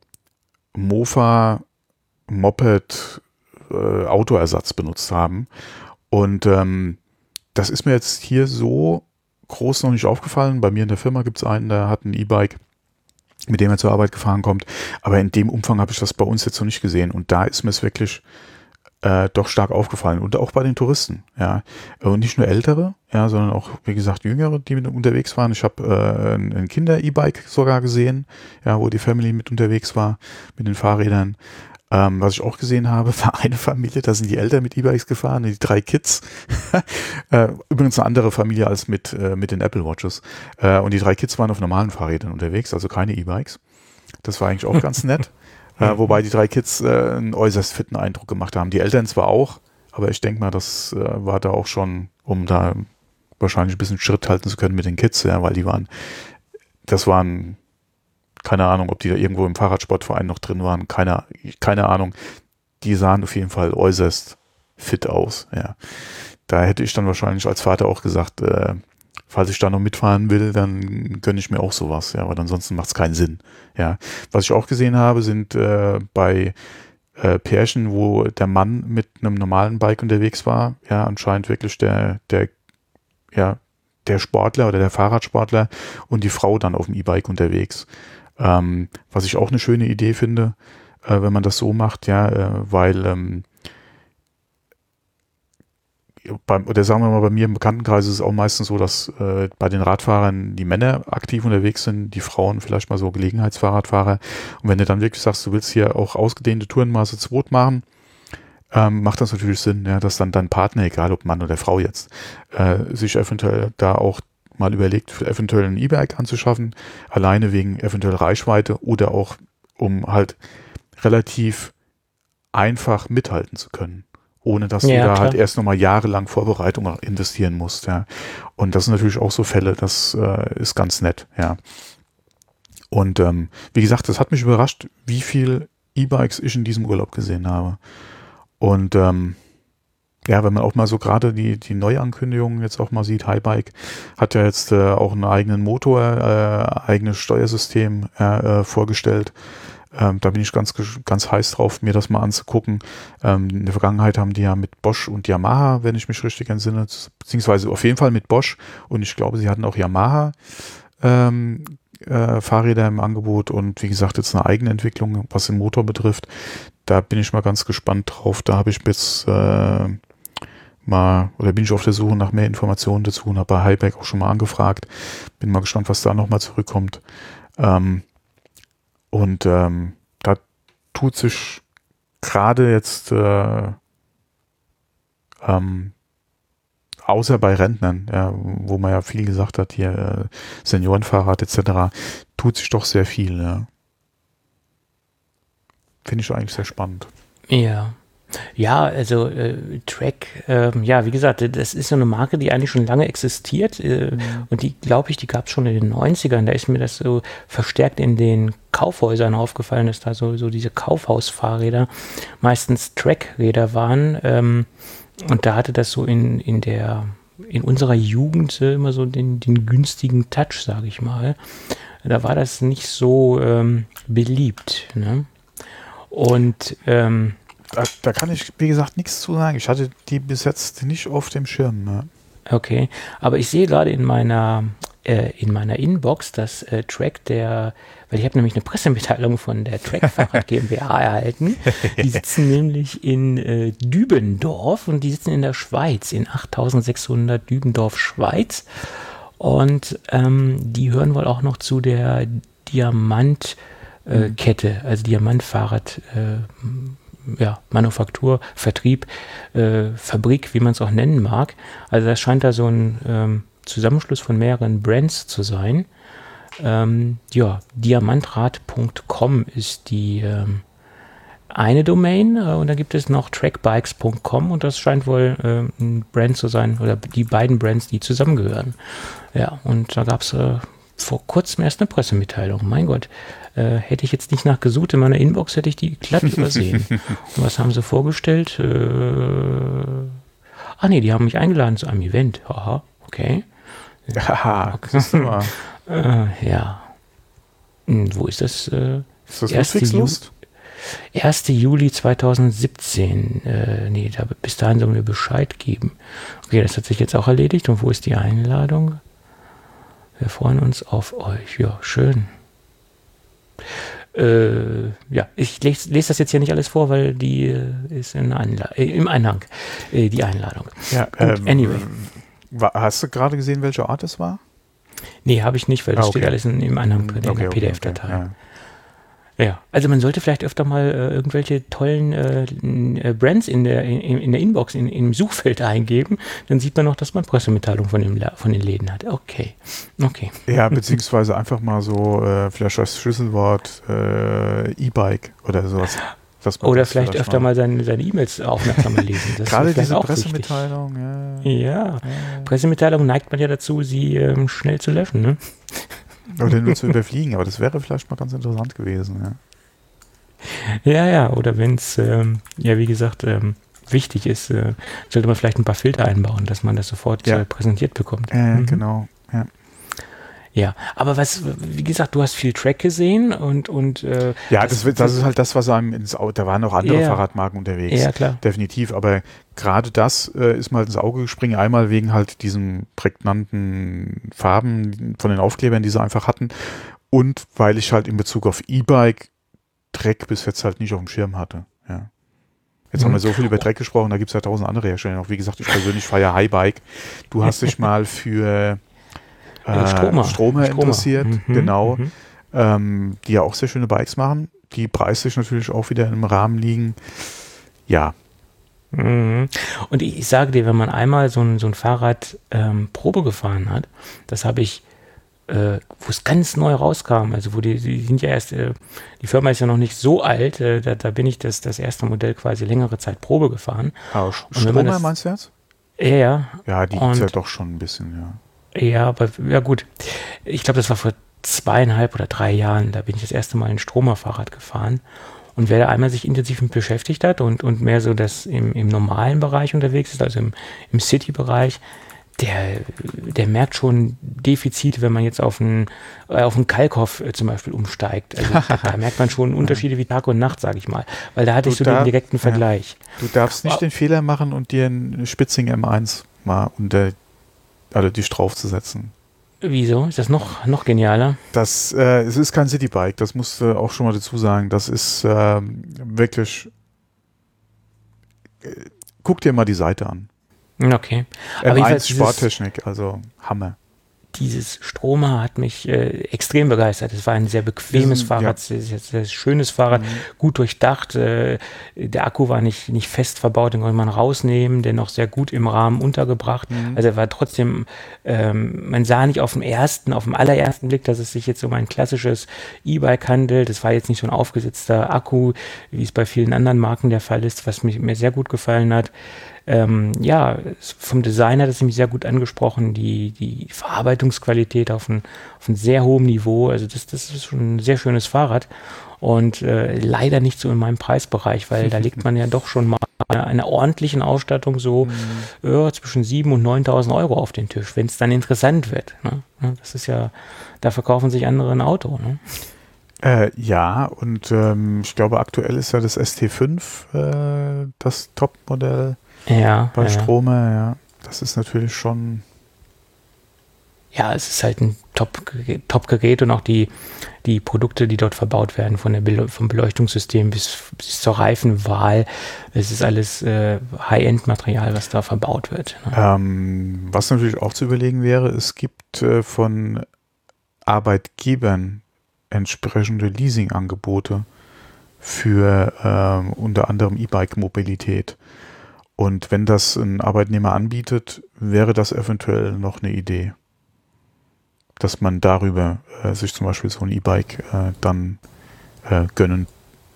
Mofa, Moped, äh, Autoersatz benutzt haben. Und ähm, das ist mir jetzt hier so groß noch nicht aufgefallen. Bei mir in der Firma gibt es einen, der hat ein E-Bike, mit dem er zur Arbeit gefahren kommt. Aber in dem Umfang habe ich das bei uns jetzt noch nicht gesehen. Und da ist mir es wirklich äh, doch stark aufgefallen. Und auch bei den Touristen. Ja. Und nicht nur Ältere, ja, sondern auch, wie gesagt, Jüngere, die mit unterwegs waren. Ich habe äh, ein, ein Kinder-E-Bike sogar gesehen, ja, wo die Family mit unterwegs war, mit den Fahrrädern. Ähm, was ich auch gesehen habe, war eine Familie, da sind die Eltern mit E-Bikes gefahren, die drei Kids. äh, übrigens eine andere Familie als mit, äh, mit den Apple Watches. Äh, und die drei Kids waren auf normalen Fahrrädern unterwegs, also keine E-Bikes. Das war eigentlich auch ganz nett. Äh, wobei die drei Kids äh, einen äußerst fitten Eindruck gemacht haben. Die Eltern zwar auch, aber ich denke mal, das äh, war da auch schon, um da wahrscheinlich ein bisschen Schritt halten zu können mit den Kids, ja, weil die waren, das waren, keine Ahnung, ob die da irgendwo im Fahrradsportverein noch drin waren, keine, keine Ahnung. Die sahen auf jeden Fall äußerst fit aus, ja. Da hätte ich dann wahrscheinlich als Vater auch gesagt, äh, falls ich da noch mitfahren will, dann gönne ich mir auch sowas, ja, weil ansonsten macht es keinen Sinn, ja. Was ich auch gesehen habe, sind äh, bei äh, Pärchen, wo der Mann mit einem normalen Bike unterwegs war, ja, anscheinend wirklich der, der, ja, der Sportler oder der Fahrradsportler und die Frau dann auf dem E-Bike unterwegs. Ähm, was ich auch eine schöne Idee finde, äh, wenn man das so macht, ja, äh, weil ähm, beim, oder sagen wir mal, bei mir im Bekanntenkreis ist es auch meistens so, dass äh, bei den Radfahrern die Männer aktiv unterwegs sind, die Frauen vielleicht mal so Gelegenheitsfahrradfahrer. Und wenn du dann wirklich sagst, du willst hier auch ausgedehnte Tourenmaße zu zweit machen, ähm, macht das natürlich Sinn, ja, dass dann dein Partner, egal ob Mann oder Frau jetzt, äh, sich eventuell da auch mal überlegt, für eventuell ein E-Bike anzuschaffen, alleine wegen eventuell Reichweite oder auch, um halt relativ einfach mithalten zu können, ohne dass Ja, du da klar. halt erst nochmal jahrelang Vorbereitung investieren musst, ja. Und das sind natürlich auch so Fälle, das äh, ist ganz nett, ja. Und ähm, wie gesagt, das hat mich überrascht, wie viel E-Bikes ich in diesem Urlaub gesehen habe. Und ähm, ja, wenn man auch mal so gerade die, die Neuankündigungen jetzt auch mal sieht, Highbike hat ja jetzt äh, auch einen eigenen Motor, äh, eigenes Steuersystem äh, äh, vorgestellt. Ähm, da bin ich ganz, ganz heiß drauf, mir das mal anzugucken. Ähm, in der Vergangenheit haben die ja mit Bosch und Yamaha, wenn ich mich richtig entsinne, beziehungsweise auf jeden Fall mit Bosch und ich glaube, sie hatten auch Yamaha ähm, äh, Fahrräder im Angebot und wie gesagt, jetzt eine eigene Entwicklung, was den Motor betrifft. Da bin ich mal ganz gespannt drauf. Da habe ich jetzt äh, mal, oder bin ich auf der Suche nach mehr Informationen dazu und habe bei Highbike auch schon mal angefragt. Bin mal gespannt, was da nochmal zurückkommt. Ähm, und ähm, da tut sich gerade jetzt äh, ähm, außer bei Rentnern, ja, wo man ja viel gesagt hat, hier äh, Seniorenfahrrad et cetera, tut sich doch sehr viel. Ja. Finde ich eigentlich sehr spannend. Ja. Ja, also äh, Trek, äh, ja, wie gesagt, das ist so eine Marke, die eigentlich schon lange existiert äh, mhm. und die, glaube ich, die gab es schon in den neunzigern. Da ist mir das so verstärkt in den Kaufhäusern aufgefallen, dass da so, so diese Kaufhausfahrräder meistens Trek-Räder waren ähm, und da hatte das so in, in der, in unserer Jugend äh, immer so den, den günstigen Touch, sage ich mal. Da war das nicht so ähm, beliebt, ne? Und ähm, da, da kann ich, wie gesagt, nichts zu sagen. Ich hatte die bis jetzt nicht auf dem Schirm. Ne? Okay, aber ich sehe gerade in meiner äh, in meiner Inbox, dass äh, Trek der, weil ich habe nämlich eine Pressemitteilung von der Trek Fahrrad GmbH erhalten. Die sitzen nämlich in äh, Dübendorf und die sitzen in der Schweiz, in achttausendsechshundert Dübendorf, Schweiz. Und ähm, die hören wohl auch noch zu der Diamant äh, Kette, also Diamantfahrrad, äh, ja, Manufaktur, Vertrieb, äh, Fabrik, wie man es auch nennen mag. Also das scheint da so ein ähm, Zusammenschluss von mehreren Brands zu sein. Ähm, ja, diamantrad punkt com ist die ähm, eine Domain äh, und da gibt es noch trackbikes punkt com und das scheint wohl äh, ein Brand zu sein oder die beiden Brands, die zusammengehören. Ja, und da gab es äh, vor kurzem erst eine Pressemitteilung. Mein Gott, äh, hätte ich jetzt nicht nachgesucht in meiner Inbox, hätte ich die glatt übersehen. Und was haben sie vorgestellt? Äh, ach nee, die haben mich eingeladen zu einem Event. Haha, okay. Ja, das ist immer. Äh, ja. Und wo ist das? Äh, ist das Ludwigslust? erster Juli zweitausendsiebzehn. Äh, nee, da, bis dahin sollen wir Bescheid geben. Okay, das hat sich jetzt auch erledigt. Und wo ist die Einladung? Wir freuen uns auf euch. Ja, schön. Äh, ja, ich lese, lese das jetzt hier nicht alles vor, weil die äh, ist in Anla- äh, im Einhang, äh, die Einladung. Ja, Gut, ähm, anyway. Hast du gerade gesehen, welcher Ort es war? Nee, habe ich nicht, weil das ah, okay. steht alles in, im Einhang in okay, der okay, P D F-Datei. Okay, ja. Ja, also man sollte vielleicht öfter mal äh, irgendwelche tollen äh, äh, Brands in der, in, in der Inbox, in, im Suchfeld eingeben, dann sieht man noch, dass man Pressemitteilung von, dem, von den Läden hat. Okay, okay. Ja, beziehungsweise einfach mal so, äh, vielleicht das Schlüsselwort äh, E-Bike oder sowas. Oder vielleicht, vielleicht öfter mal, mal seine, seine E-Mails aufmerksamer lesen. Das Gerade diese auch Pressemitteilung. Ja. Ja. ja, Pressemitteilung neigt man ja dazu, sie ähm, schnell zu löschen, ne? Oder nur zu überfliegen, aber das wäre vielleicht mal ganz interessant gewesen, ja. Ja, ja, oder wenn es, ähm, ja, wie gesagt, ähm, wichtig ist, äh, sollte man vielleicht ein paar Filter einbauen, dass man das sofort ja. äh, präsentiert bekommt. Äh, mhm. Genau, ja. Ja, aber was, wie gesagt, du hast viel Track gesehen und, und äh, ja, das, das, das ist halt das, was einem ins Auge, da waren auch andere ja. Fahrradmarken unterwegs. Ja, klar. Definitiv, aber gerade das äh, ist mal ins Auge gespringen, einmal wegen halt diesen prägnanten Farben von den Aufklebern, die sie einfach hatten und weil ich halt in Bezug auf E-Bike Trek bis jetzt halt nicht auf dem Schirm hatte, ja. Jetzt mhm. haben wir so viel über Trek gesprochen, da gibt es ja tausend andere Hersteller noch. Wie gesagt, ich persönlich feiere Highbike. Du hast dich mal für Äh, Stromer. Stromer interessiert, mhm, genau, mhm. Ähm, die ja auch sehr schöne Bikes machen, die preislich natürlich auch wieder im Rahmen liegen. Ja. Mhm. Und ich, ich sage dir, wenn man einmal so ein, so ein Fahrrad ähm, Probe gefahren hat, das habe ich, äh, wo es ganz neu rauskam, also wo die, die sind ja erst, äh, die Firma ist ja noch nicht so alt, äh, da, da bin ich das, das erste Modell quasi längere Zeit Probe gefahren. Ah, Stromer das, meinst du jetzt? Ja, ja. Ja, die gibt es ja doch schon ein bisschen, ja. Ja, aber ja gut. Ich glaube, das war vor zweieinhalb oder drei Jahren. Da bin ich das erste Mal ein Stromerfahrrad gefahren. Und wer da einmal sich intensiv mit beschäftigt hat und, und mehr so das im, im normalen Bereich unterwegs ist, also im, im City-Bereich, der, der merkt schon Defizite, wenn man jetzt auf einen, auf einen Kalkhoff äh, zum Beispiel umsteigt. Also da merkt man schon Unterschiede wie Tag und Nacht, sage ich mal. Weil da hatte du ich so darf, den direkten Vergleich. Ja. Du darfst nicht oh. den Fehler machen und dir einen Spitzing M eins mal unter alle dich draufzusetzen. Wieso? Ist das noch, noch genialer? Das, äh, es ist kein Citybike, das musst du auch schon mal dazu sagen. Das ist ähm, wirklich. Äh, guck dir mal die Seite an. Okay. M eins Sporttechnik, also Hammer. Dieses Stromer hat mich äh, extrem begeistert. Es war ein sehr bequemes Diesen, Fahrrad, ja. sehr, sehr schönes Fahrrad, mhm. gut durchdacht. Äh, der Akku war nicht, nicht fest verbaut, den konnte man rausnehmen, dennoch sehr gut im Rahmen untergebracht. Mhm. Also er war trotzdem, ähm, man sah nicht auf dem ersten, auf dem allerersten Blick, dass es sich jetzt um ein klassisches E-Bike handelt. Es war jetzt nicht so ein aufgesetzter Akku, wie es bei vielen anderen Marken der Fall ist, was mich, mir sehr gut gefallen hat. Ähm, ja, vom Design hat es mich sehr gut angesprochen, die, die Verarbeitungsqualität auf ein, auf ein sehr hohem Niveau, also das, das ist schon ein sehr schönes Fahrrad und äh, leider nicht so in meinem Preisbereich, weil da legt man ja doch schon mal einer, einer ordentlichen Ausstattung so mhm. ja, zwischen siebentausend und neuntausend Euro auf den Tisch, wenn es dann interessant wird. Ne? Das ist ja, da verkaufen sich andere ein Auto. Ne? Äh, ja, und ähm, ich glaube, aktuell ist ja das S T fünf äh, das Top-Modell Ja, bei ja. Strome. Ja, das ist natürlich schon. Ja, es ist halt ein Top-Gerät Top und auch die, die Produkte, die dort verbaut werden, von der Bele- vom Beleuchtungssystem bis, bis zur Reifenwahl, es ist alles äh, High-End-Material, was da verbaut wird. Ne? Ähm, was natürlich auch zu überlegen wäre, es gibt äh, von Arbeitgebern entsprechende Leasingangebote für ähm, unter anderem E-Bike-Mobilität. Und wenn das ein Arbeitnehmer anbietet, wäre das eventuell noch eine Idee, dass man darüber äh, sich zum Beispiel so ein E-Bike äh, dann äh, gönnen,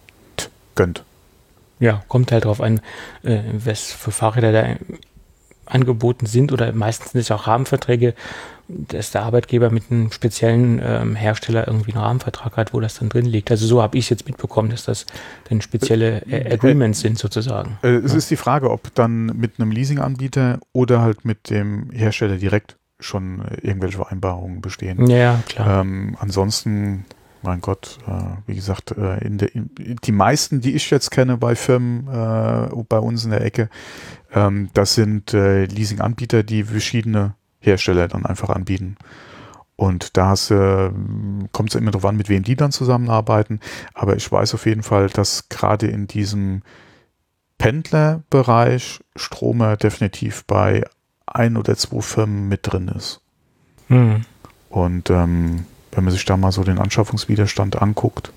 gönnt. Ja, kommt halt drauf an, äh, was für Fahrräder da angeboten sind oder meistens sind es auch Rahmenverträge, dass der Arbeitgeber mit einem speziellen ähm, Hersteller irgendwie einen Rahmenvertrag hat, wo das dann drin liegt. Also so habe ich es jetzt mitbekommen, dass das dann spezielle äh, Agreements sind sozusagen. Äh, es ja. ist die Frage, ob dann mit einem Leasinganbieter oder halt mit dem Hersteller direkt schon äh, irgendwelche Vereinbarungen bestehen. Ja, klar. Ähm, ansonsten, mein Gott, äh, wie gesagt, äh, in der, in, die meisten, die ich jetzt kenne bei Firmen, äh, bei uns in der Ecke, ähm, das sind äh, Leasinganbieter, die verschiedene Hersteller dann einfach anbieten. Und da äh, kommt es immer darauf an, mit wem die dann zusammenarbeiten. Aber ich weiß auf jeden Fall, dass gerade in diesem Pendlerbereich Stromer definitiv bei ein oder zwei Firmen mit drin ist. Hm. Und ähm, wenn man sich da mal so den Anschaffungswiderstand anguckt,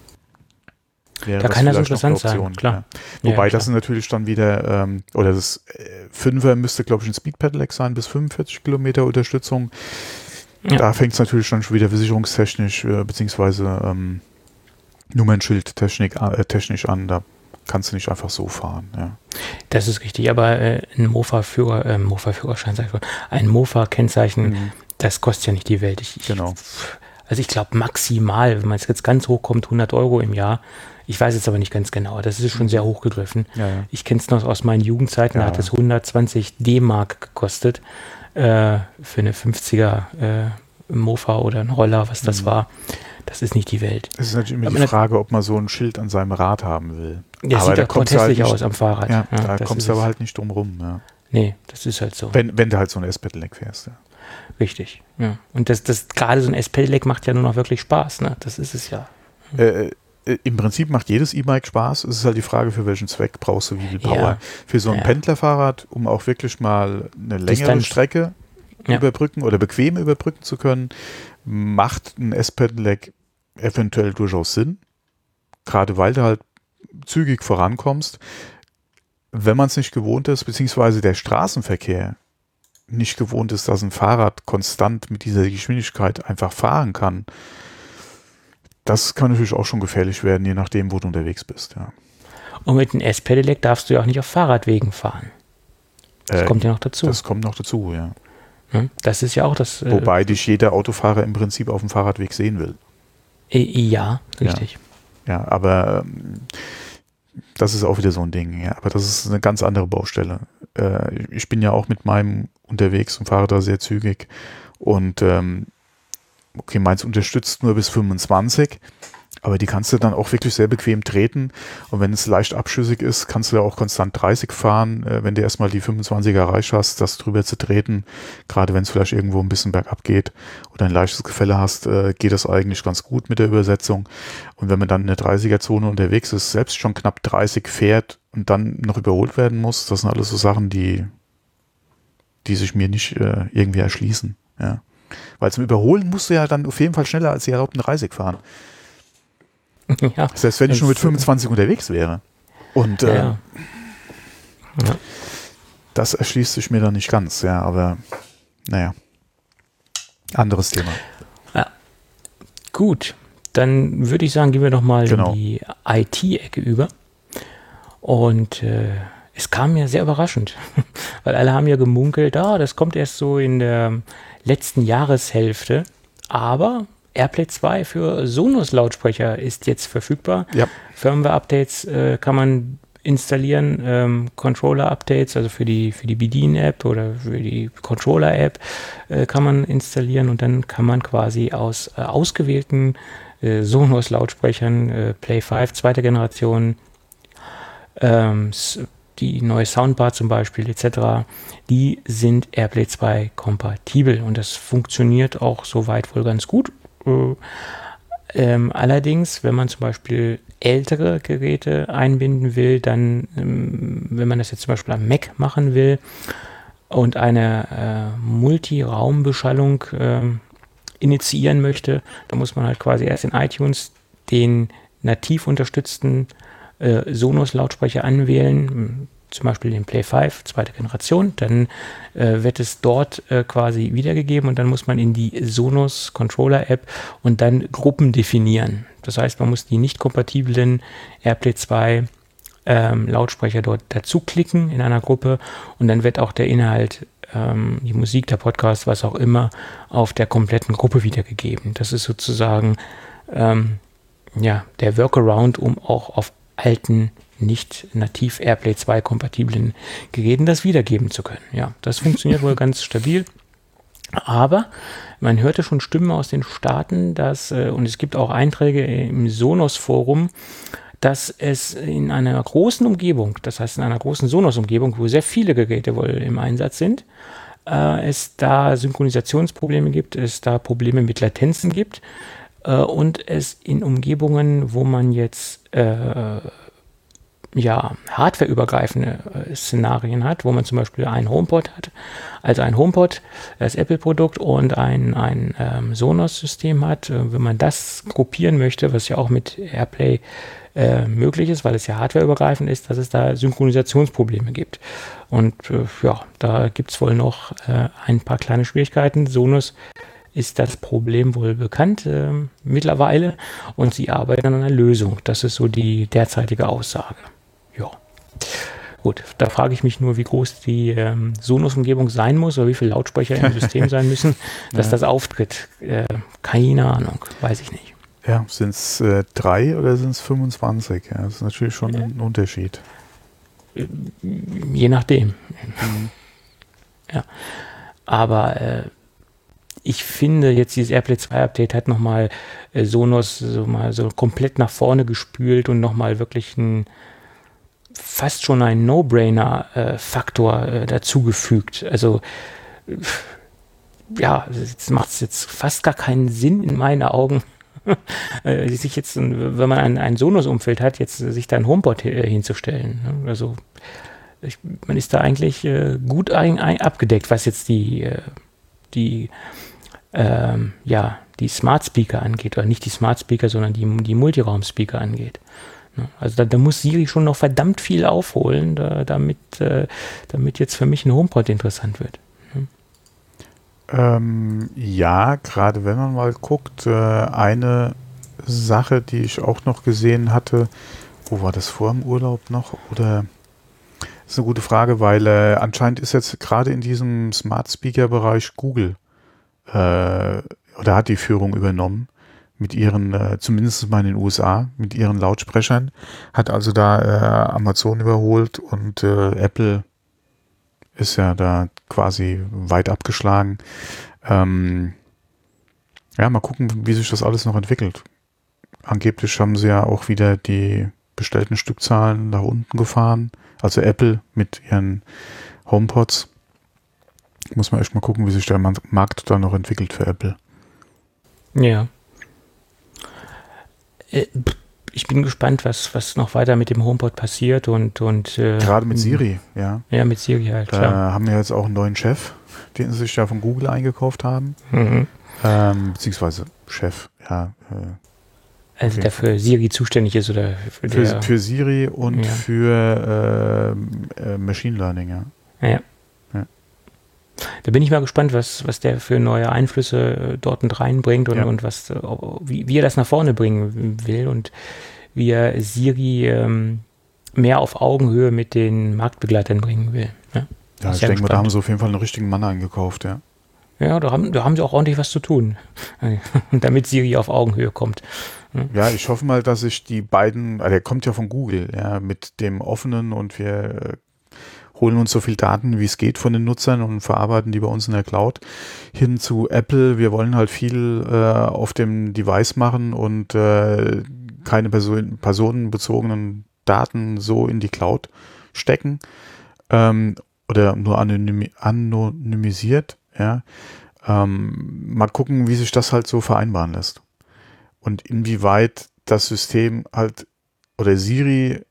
wäre Da das kann das vielleicht noch eine interessant sein, Option, klar. Ja. Wobei Ja, das klar. natürlich dann wieder, ähm, oder das äh, Fünfer müsste, glaube ich, ein Speed-Pedelec sein, bis fünfundvierzig Kilometer Unterstützung. Ja. Da fängt es natürlich dann schon wieder versicherungstechnisch, äh, beziehungsweise ähm, Nummernschildtechnik äh, technisch an, da kannst du nicht einfach so fahren. Ja. Das ist richtig, aber äh, ein Mofa-Führer, äh, Mofa-Führerschein, sag ich mal, ein Mofa-Kennzeichen, Mhm. das kostet ja nicht die Welt. Ich, ich, Genau. Also ich glaube maximal, wenn man jetzt ganz hoch kommt, hundert Euro im Jahr. Ich weiß jetzt aber nicht ganz genau. Das ist schon sehr hochgegriffen. Ja, ja. Ich kenne es noch aus meinen Jugendzeiten, da Ja. hat es hundertzwanzig D-Mark gekostet äh, für eine fünfziger äh, Mofa oder ein Roller, was das Mhm. war. Das ist nicht die Welt. Es ist natürlich immer Aber die nat- Frage, ob man so ein Schild an seinem Rad haben will. Der Aber sieht da auch kommst du halt hässlich nicht- aus am Fahrrad. Ja, da das kommst ist du aber es. halt nicht drum rum. Ja. Nee, das ist halt so. Wenn, wenn du halt so ein S-Pedelec fährst. Ja. Richtig. Ja. Und das, das gerade so ein S-Pedelec macht ja nur noch wirklich Spaß. Ne? Das ist es ja. Äh, äh, Im Prinzip macht jedes E-Bike Spaß. Es ist halt die Frage, für welchen Zweck brauchst du wie viel Power. Ja. Für so ein Ja. Pendlerfahrrad, um auch wirklich mal eine längere Distanz. Strecke Ja. überbrücken oder bequem überbrücken zu können, macht ein S-Pedelec eventuell durchaus Sinn. Gerade weil du halt zügig vorankommst. Wenn man es nicht gewohnt ist, beziehungsweise der Straßenverkehr nicht gewohnt ist, dass ein Fahrrad konstant mit dieser Geschwindigkeit einfach fahren kann, das kann natürlich auch schon gefährlich werden, je nachdem, wo du unterwegs bist. Ja. Und mit einem S-Pedelec darfst du ja auch nicht auf Fahrradwegen fahren. Das Äh, kommt ja noch dazu. Das kommt noch dazu, ja. Ne? Das ist ja auch das. Äh, Wobei dich jeder Autofahrer im Prinzip auf dem Fahrradweg sehen will. äh, ja, richtig. Ja, aber ähm, das ist auch wieder so ein Ding. Ja. Aber das ist eine ganz andere Baustelle. Äh, ich bin ja auch mit meinem unterwegs und fahre da sehr zügig. Und ähm, okay, meins unterstützt nur bis fünfundzwanzig, aber die kannst du dann auch wirklich sehr bequem treten. Und wenn es leicht abschüssig ist, kannst du ja auch konstant dreißig fahren, äh, wenn du erstmal die fünfundzwanziger erreicht hast, das drüber zu treten. Gerade wenn es vielleicht irgendwo ein bisschen bergab geht oder ein leichtes Gefälle hast, äh, geht das eigentlich ganz gut mit der Übersetzung. Und wenn man dann in der dreißiger-Zone unterwegs ist, selbst schon knapp dreißig fährt und dann noch überholt werden muss, das sind alles so Sachen, die, die sich mir nicht äh, irgendwie erschließen. Ja. Weil zum Überholen musst du ja dann auf jeden Fall schneller als die erlaubten dreißig fahren. Ja. Selbst wenn ich Das- nur mit fünfundzwanzig unterwegs wäre. Und äh, Ja, ja. das erschließt sich mir dann nicht ganz, ja, aber naja. Anderes Thema. Gut, dann würde ich sagen, gehen wir doch mal Genau. in die I T-Ecke über. Und äh, es kam mir sehr überraschend, weil alle haben ja gemunkelt, ah, das kommt erst so in der letzten Jahreshälfte. Aber AirPlay zwei für Sonos-Lautsprecher ist jetzt verfügbar. Ja. Firmware-Updates äh, kann man installieren ähm, Controller-Updates, also für die, für die Bedien-App oder für die Controller-App äh, kann man installieren und dann kann man quasi aus äh, ausgewählten äh, Sonos-Lautsprechern, äh, Play fünf, zweite Generation, ähm, die neue Soundbar zum Beispiel et cetera, die sind AirPlay zwei kompatibel und das funktioniert auch soweit wohl ganz gut. Äh, ähm, allerdings, wenn man zum Beispiel ältere Geräte einbinden will, dann, ähm, wenn man das jetzt zum Beispiel am Mac machen will und eine äh, Multiraumbeschallung äh, initiieren möchte, dann muss man halt quasi erst in iTunes den nativ unterstützten äh, Sonos-Lautsprecher anwählen, zum Beispiel den Play fünf, zweite Generation, dann äh, wird es dort äh, quasi wiedergegeben und dann muss man in die Sonos Controller App und dann Gruppen definieren. Das heißt, man muss die nicht kompatiblen AirPlay zwei ähm, Lautsprecher dort dazu klicken in einer Gruppe und dann wird auch der Inhalt, ähm, die Musik, der Podcast, was auch immer, auf der kompletten Gruppe wiedergegeben. Das ist sozusagen ähm, ja, der Workaround, um auch auf alten nicht nativ AirPlay zwei kompatiblen Geräten das wiedergeben zu können. Ja, das funktioniert wohl ganz stabil. Aber man hörte schon Stimmen aus den Staaten, dass, äh, und es gibt auch Einträge im Sonos-Forum, dass es in einer großen Umgebung, das heißt in einer großen Sonos-Umgebung, wo sehr viele Geräte wohl im Einsatz sind, äh, es da Synchronisationsprobleme gibt, es da Probleme mit Latenzen gibt äh, und es in Umgebungen, wo man jetzt äh, ja, hardwareübergreifende äh, Szenarien hat, wo man zum Beispiel einen HomePod hat, also ein HomePod, das Apple-Produkt und ein, ein ähm, Sonos-System hat. Äh, wenn man das gruppieren möchte, was ja auch mit AirPlay äh, möglich ist, weil es ja hardwareübergreifend ist, dass es da Synchronisationsprobleme gibt. Und äh, ja, da gibt es wohl noch äh, ein paar kleine Schwierigkeiten. Sonos ist das Problem wohl bekannt äh, mittlerweile und sie arbeiten an einer Lösung. Das ist so die derzeitige Aussage. Ja, gut, da frage ich mich nur, wie groß die ähm, Sonos-Umgebung sein muss oder wie viele Lautsprecher im System sein müssen, dass ja. das auftritt. Äh, keine Ahnung, weiß ich nicht. Ja, sind es äh, drei oder sind es fünfundzwanzig? Ja, das ist natürlich schon ja. ein Unterschied. Je nachdem. Mhm. Ja, aber äh, ich finde, jetzt dieses AirPlay zwei Update hat nochmal äh, Sonos so mal so komplett nach vorne gespült und nochmal wirklich ein fast schon ein No-Brainer-Faktor äh, dazugefügt. Also ja, jetzt macht es jetzt fast gar keinen Sinn in meinen Augen, äh, sich jetzt, wenn man ein, ein Sonos-Umfeld hat, jetzt sich da ein HomePod äh, hinzustellen. Ne? Also ich, man ist da eigentlich äh, gut ein, ein, abgedeckt, was jetzt die äh, die ähm, ja, die Smart Speaker angeht, oder nicht die Smart Speaker, sondern die, die Multiraum-Speaker angeht. Also da, da muss Siri schon noch verdammt viel aufholen, da, damit, äh, damit jetzt für mich ein HomePod interessant wird. Hm. Ähm, ja, gerade wenn man mal guckt, äh, eine Sache, die ich auch noch gesehen hatte, wo war das vor dem Urlaub noch? Oder das ist eine gute Frage, weil äh, anscheinend ist jetzt gerade in diesem Smart Speaker Bereich Google äh, oder hat die Führung übernommen mit ihren, äh, zumindest mal in den U S A, mit ihren Lautsprechern, hat also da äh, Amazon überholt und äh, Apple ist ja da quasi weit abgeschlagen. Ähm, ja, mal gucken, wie sich das alles noch entwickelt. Angeblich haben sie ja auch wieder die bestellten Stückzahlen nach unten gefahren. Also Apple mit ihren HomePods. Muss man echt mal gucken, wie sich der Markt da noch entwickelt für Apple. Ja. Ich bin gespannt, was, was noch weiter mit dem HomePod passiert und, und äh, gerade mit Siri, ja. Ja, mit Siri halt, da klar. Haben wir jetzt auch einen neuen Chef, den sie sich ja von Google eingekauft haben. Mhm. Ähm, beziehungsweise Chef, ja. Äh, also der für Siri zuständig ist oder für, für, der, für Siri und ja. für äh, äh, Machine Learning, ja. Ja. ja. Da bin ich mal gespannt, was, was der für neue Einflüsse dort mit reinbringt und, ja. und was, wie, wie er das nach vorne bringen will und wie er Siri ähm, mehr auf Augenhöhe mit den Marktbegleitern bringen will. Ja, ja ich denke mal, da haben sie auf jeden Fall einen richtigen Mann eingekauft, ja. Ja, da haben, da haben sie auch ordentlich was zu tun, damit Siri auf Augenhöhe kommt. Ja, ich hoffe mal, dass sich die beiden, also der kommt ja von Google, ja, mit dem offenen und wir äh, holen uns so viel Daten, wie es geht von den Nutzern und verarbeiten die bei uns in der Cloud, hin zu Apple. Wir wollen halt viel äh, auf dem Device machen und äh, keine Person, personenbezogenen Daten so in die Cloud stecken ähm, oder nur anonymi- anonymisiert. Ja. Ähm, mal gucken, wie sich das halt so vereinbaren lässt. Und inwieweit das System halt oder Siri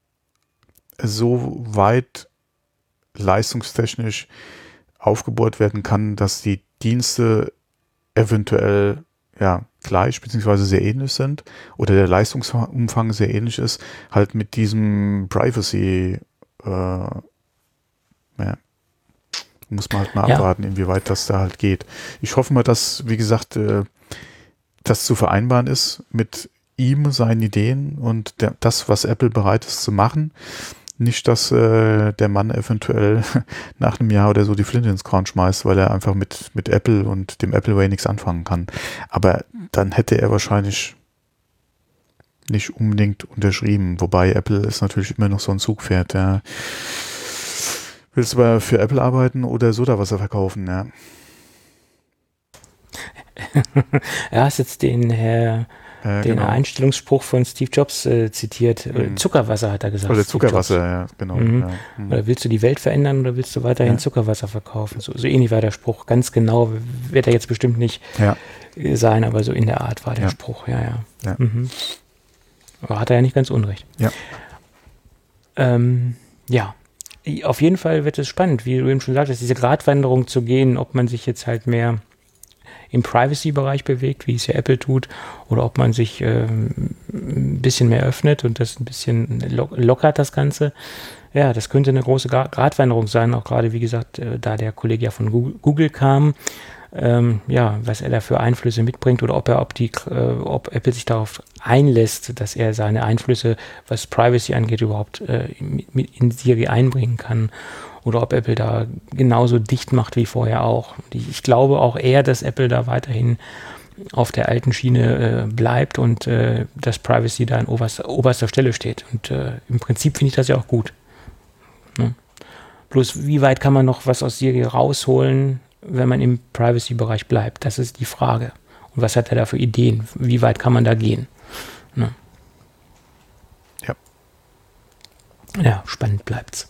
so weit leistungstechnisch aufgebohrt werden kann, dass die Dienste eventuell ja gleich beziehungsweise sehr ähnlich sind oder der Leistungsumfang sehr ähnlich ist, halt mit diesem Privacy äh, ja, muss man halt mal Ja. abwarten, inwieweit das da halt geht. Ich hoffe mal, dass, wie gesagt, äh, das zu vereinbaren ist mit ihm, seinen Ideen und der, das, was Apple bereit ist zu machen. Nicht, dass äh, der Mann eventuell nach einem Jahr oder so die Flinte ins Korn schmeißt, weil er einfach mit, mit Apple und dem Apple Way nichts anfangen kann. Aber dann hätte er wahrscheinlich nicht unbedingt unterschrieben. Wobei Apple ist natürlich immer noch so ein Zugpferd. Ja. Willst du aber für Apple arbeiten oder Sodawasser verkaufen? Ja. Er hast jetzt den, äh, Äh, den genau. Einstellungsspruch von Steve Jobs äh, zitiert. Mhm. Zuckerwasser hat er gesagt. Oder Steve Zuckerwasser, Jobs. ja, genau. Mhm. Ja. Mhm. Oder willst du die Welt verändern oder willst du weiterhin Ja. Zuckerwasser verkaufen? So, so ähnlich war der Spruch. Ganz genau wird er jetzt bestimmt nicht Ja. äh, sein, aber so in der Art war der Ja. Spruch. Ja, ja. Ja. Mhm. Aber hat er ja nicht ganz unrecht. Ja. Ähm, ja. Auf jeden Fall wird es spannend, wie du eben schon sagtest, diese Gratwanderung zu gehen, ob man sich jetzt halt mehr im Privacy-Bereich bewegt, wie es ja Apple tut, oder ob man sich ähm, ein bisschen mehr öffnet und das ein bisschen lo- lockert, das Ganze. Ja, das könnte eine große Gra- Gratwanderung sein, auch gerade, wie gesagt, äh, da der Kollege ja von Google, Google kam, ähm, ja, was er da für Einflüsse mitbringt oder ob er, ob die, äh, ob Apple sich darauf einlässt, dass er seine Einflüsse, was Privacy angeht, überhaupt äh, in, in Siri einbringen kann. Oder ob Apple da genauso dicht macht wie vorher auch. Ich glaube auch eher, dass Apple da weiterhin auf der alten Schiene äh, bleibt und äh, dass Privacy da an oberster, oberster Stelle steht. Und äh, im Prinzip finde ich das ja auch gut. Ne? Bloß wie weit kann man noch was aus Siri rausholen, wenn man im Privacy-Bereich bleibt? Das ist die Frage. Und was hat er da für Ideen? Wie weit kann man da gehen? Ne? Ja. Ja, spannend bleibt's.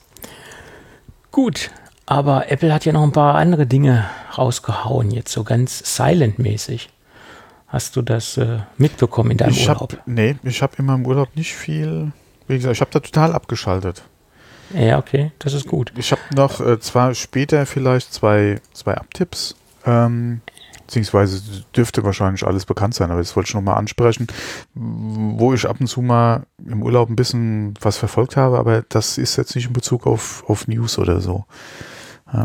Gut, aber Apple hat ja noch ein paar andere Dinge rausgehauen, jetzt so ganz silent-mäßig. Hast du das äh, mitbekommen in deinem Ich Urlaub? hab, nee, ich habe in meinem Urlaub nicht viel, wie gesagt, ich habe da total abgeschaltet. Ja, okay, das ist gut. Ich habe noch äh, zwar später vielleicht zwei, zwei Abtipps, ähm, beziehungsweise dürfte wahrscheinlich alles bekannt sein, aber das wollte ich noch mal ansprechen, wo ich ab und zu mal im Urlaub ein bisschen was verfolgt habe, aber das ist jetzt nicht in Bezug auf, auf News oder so. Ja.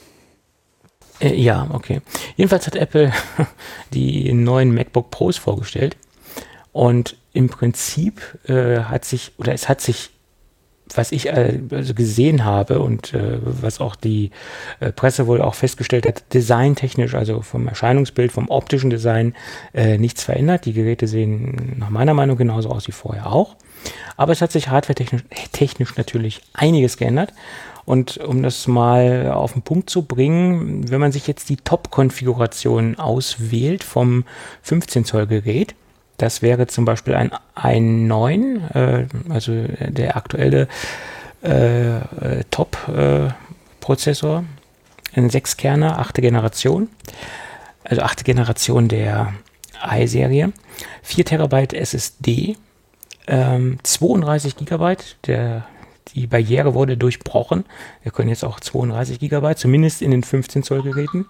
Äh, ja, okay. Jedenfalls hat Apple die neuen MacBook Pros vorgestellt und im Prinzip äh, hat sich, oder es hat sich, was ich äh, also gesehen habe und äh, was auch die äh, Presse wohl auch festgestellt hat, designtechnisch, also vom Erscheinungsbild, vom optischen Design äh, nichts verändert. Die Geräte sehen nach meiner Meinung genauso aus wie vorher auch. Aber es hat sich hardwaretechnisch technisch natürlich einiges geändert. Und um das mal auf den Punkt zu bringen, wenn man sich jetzt die Top-Konfiguration auswählt vom fünfzehn Zoll Gerät, das wäre zum Beispiel ein i neun, äh, also der aktuelle äh, äh, Top-Prozessor, äh, ein Sechskerner, achte Generation, also achte Generation der i-Serie, vier Terabyte S S D, ähm, zweiunddreißig Gigabyte, der, die Barriere wurde durchbrochen, wir können jetzt auch zweiunddreißig Gigabyte, zumindest in den fünfzehn Zoll Geräten,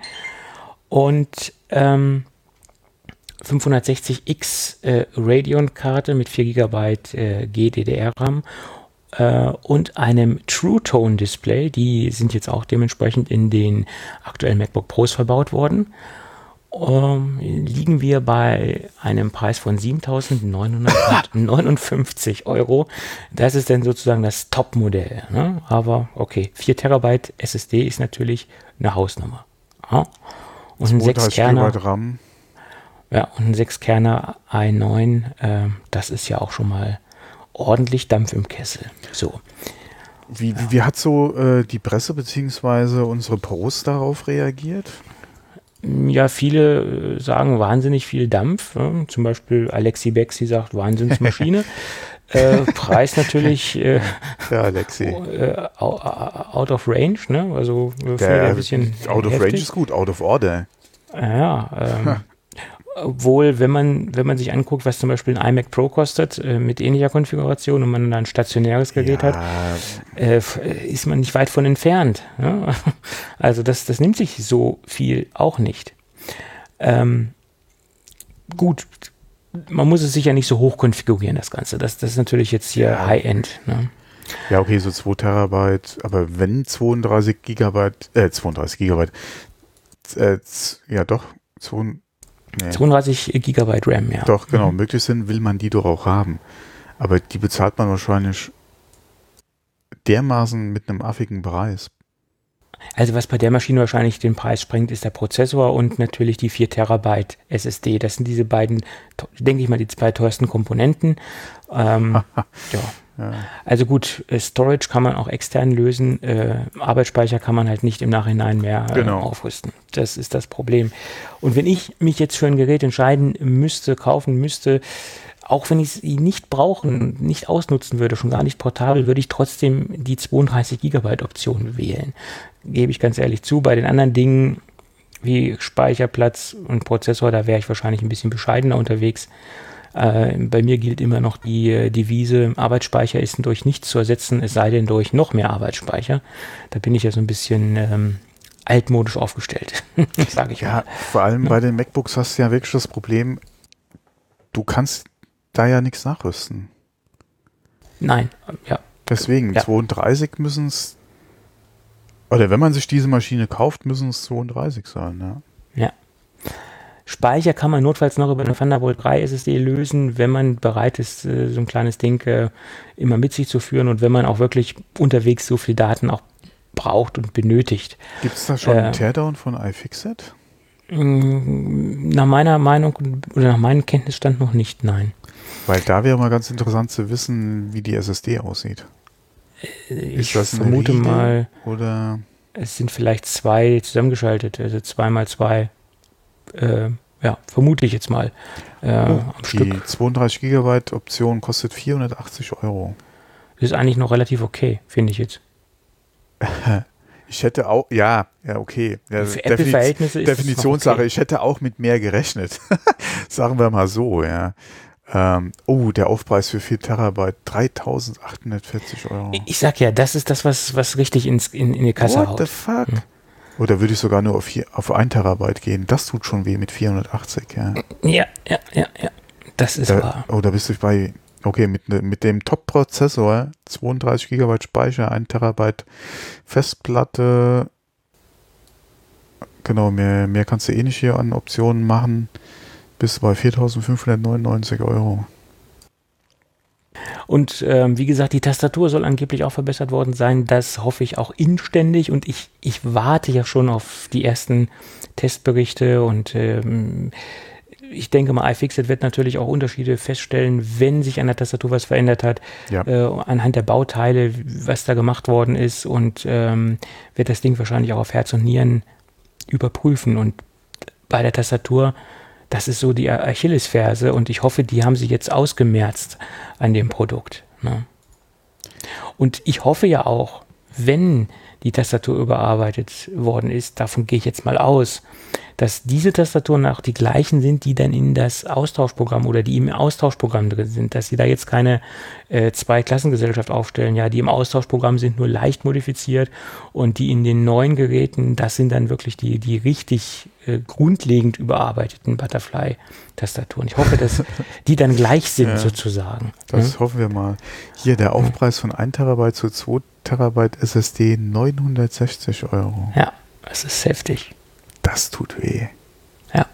und ähm, fünfhundertsechzig X äh, Radeon-Karte mit vier Gigabyte äh, G D D R-RAM äh, und einem True Tone Display. Die sind jetzt auch dementsprechend in den aktuellen MacBook Pros verbaut worden. Um, liegen wir bei einem Preis von siebentausendneunhundertneunundfünfzig Euro. Das ist dann sozusagen das Top-Modell. Ne? Aber okay, vier Terabyte S S D ist natürlich eine Hausnummer. Ja? Und ein sechs Kerner, Gigabyte RAM. ja, und ein sechs Kerner i neun, äh, das ist ja auch schon mal ordentlich Dampf im Kessel. So. Wie, ja. wie, wie hat so äh, die Presse bzw. unsere Post darauf reagiert? Ja, viele äh, sagen wahnsinnig viel Dampf. Ja. Zum Beispiel Alexi Bexi sagt Wahnsinnsmaschine. äh, Preis natürlich äh, ja, Alexi. Äh, out of range, ne? Also äh, Der, ein bisschen out of heftig. Range ist gut, out of order. Ja, ähm, obwohl, wenn man, wenn man sich anguckt, was zum Beispiel ein iMac Pro kostet, äh, mit ähnlicher Konfiguration und man dann ein stationäres Gerät ja. hat, äh, ist man nicht weit von entfernt. Ja? Also das, das nimmt sich so viel auch nicht. Ähm, gut, man muss es sicher nicht so hoch konfigurieren, das Ganze. Das, das ist natürlich jetzt hier ja. High-End. Ne? Ja, okay, so zwei Terabyte, aber wenn zweiunddreißig Gigabyte, äh, zweiunddreißig Gigabyte, äh, ja doch, zwei, nee. zweiunddreißig Gigabyte RAM, ja. Doch, genau, mhm. möglich sind, will man die doch auch haben. Aber die bezahlt man wahrscheinlich dermaßen mit einem affigen Preis. Also was bei der Maschine wahrscheinlich den Preis sprengt, ist der Prozessor und natürlich die vier Terabyte S S D. Das sind diese beiden, denke ich mal, die zwei teuersten Komponenten. Ähm, ja. ja. Also gut, Storage kann man auch extern lösen. Äh, Arbeitsspeicher kann man halt nicht im Nachhinein mehr äh, genau. aufrüsten. Das ist das Problem. Und wenn ich mich jetzt für ein Gerät entscheiden müsste, kaufen müsste, auch wenn ich sie nicht brauchen, nicht ausnutzen würde, schon gar nicht portabel, würde ich trotzdem die zweiunddreißig Gigabyte Option wählen. Gebe ich ganz ehrlich zu. Bei den anderen Dingen wie Speicherplatz und Prozessor, da wäre ich wahrscheinlich ein bisschen bescheidener unterwegs. Äh, bei mir gilt immer noch die äh, Devise, Arbeitsspeicher ist durch nichts zu ersetzen, es sei denn durch noch mehr Arbeitsspeicher. Da bin ich ja so ein bisschen ähm, altmodisch aufgestellt, sage ich ja, mal. Vor allem ja. bei den MacBooks hast du ja wirklich das Problem, du kannst da ja nichts nachrüsten. Nein, ja. Deswegen, ja. zweiunddreißig müssen es, oder wenn man sich diese Maschine kauft, müssen es zweiunddreißig sein, ja. Ja. Speicher kann man notfalls noch über eine Thunderbolt drei S S D lösen, wenn man bereit ist, so ein kleines Ding immer mit sich zu führen und wenn man auch wirklich unterwegs so viel Daten auch braucht und benötigt. Gibt es da schon äh, einen Teardown von iFixit? Nach meiner Meinung oder nach meinem Kenntnisstand noch nicht, nein. Weil da wäre mal ganz interessant zu wissen, wie die S S D aussieht. Ich vermute Riede mal, oder es sind vielleicht zwei zusammengeschaltet, also zwei mal zwei. Äh, ja, vermute ich jetzt mal. Äh, oh, am die Stück. zweiunddreißig Gigabyte Option kostet vierhundertachtzig Euro. Das ist eigentlich noch relativ okay, finde ich jetzt. Ich hätte auch, ja, ja, okay. Ja, für Apple-Verhältnisse ist Definitionssache, okay. Ich hätte auch mit mehr gerechnet. Sagen wir mal so, ja. Ähm, oh, der Aufpreis für vier Terabyte, dreitausendachthundertvierzig Euro. Ich sag ja, das ist das, was, was richtig ins, in, in die Kasse What haut. What the fuck? Hm. Oder würde ich sogar nur auf, vier, auf ein Terabyte gehen? Das tut schon weh mit vierhundertachtzig, ja. Ja, ja, ja, ja. Das ist da, wahr. Oh, da bist du bei, okay, mit, mit dem Top-Prozessor, zweiunddreißig Gigabyte Speicher, ein Terabyte Festplatte. Genau, mehr, mehr kannst du eh nicht hier an Optionen machen. Bist du bei viertausendfünfhundertneunundneunzig Euro. Und ähm, wie gesagt, die Tastatur soll angeblich auch verbessert worden sein. Das hoffe ich auch inständig und ich, ich warte ja schon auf die ersten Testberichte und ähm, ich denke mal, iFixit wird natürlich auch Unterschiede feststellen, wenn sich an der Tastatur was verändert hat, ja. äh, anhand der Bauteile, was da gemacht worden ist und ähm, wird das Ding wahrscheinlich auch auf Herz und Nieren überprüfen und bei der Tastatur, das ist so die Achillesferse und ich hoffe, die haben sie jetzt ausgemerzt an dem Produkt. Ne? Und ich hoffe ja auch, wenn die Tastatur überarbeitet worden ist, davon gehe ich jetzt mal aus, dass diese Tastaturen auch die gleichen sind, die dann in das Austauschprogramm oder die im Austauschprogramm drin sind, dass sie da jetzt keine äh, Zwei-Klassengesellschaft aufstellen, ja, die im Austauschprogramm sind nur leicht modifiziert und die in den neuen Geräten, das sind dann wirklich die, die richtig äh, grundlegend überarbeiteten Butterfly-Tastaturen. Ich hoffe, dass die dann gleich sind, ja, sozusagen. Das hm? hoffen wir mal. Hier der Aufpreis von ein Terabyte zu zwei Terabyte S S D, neunhundertsechzig Euro. Ja, das ist heftig. Das tut weh. Ja.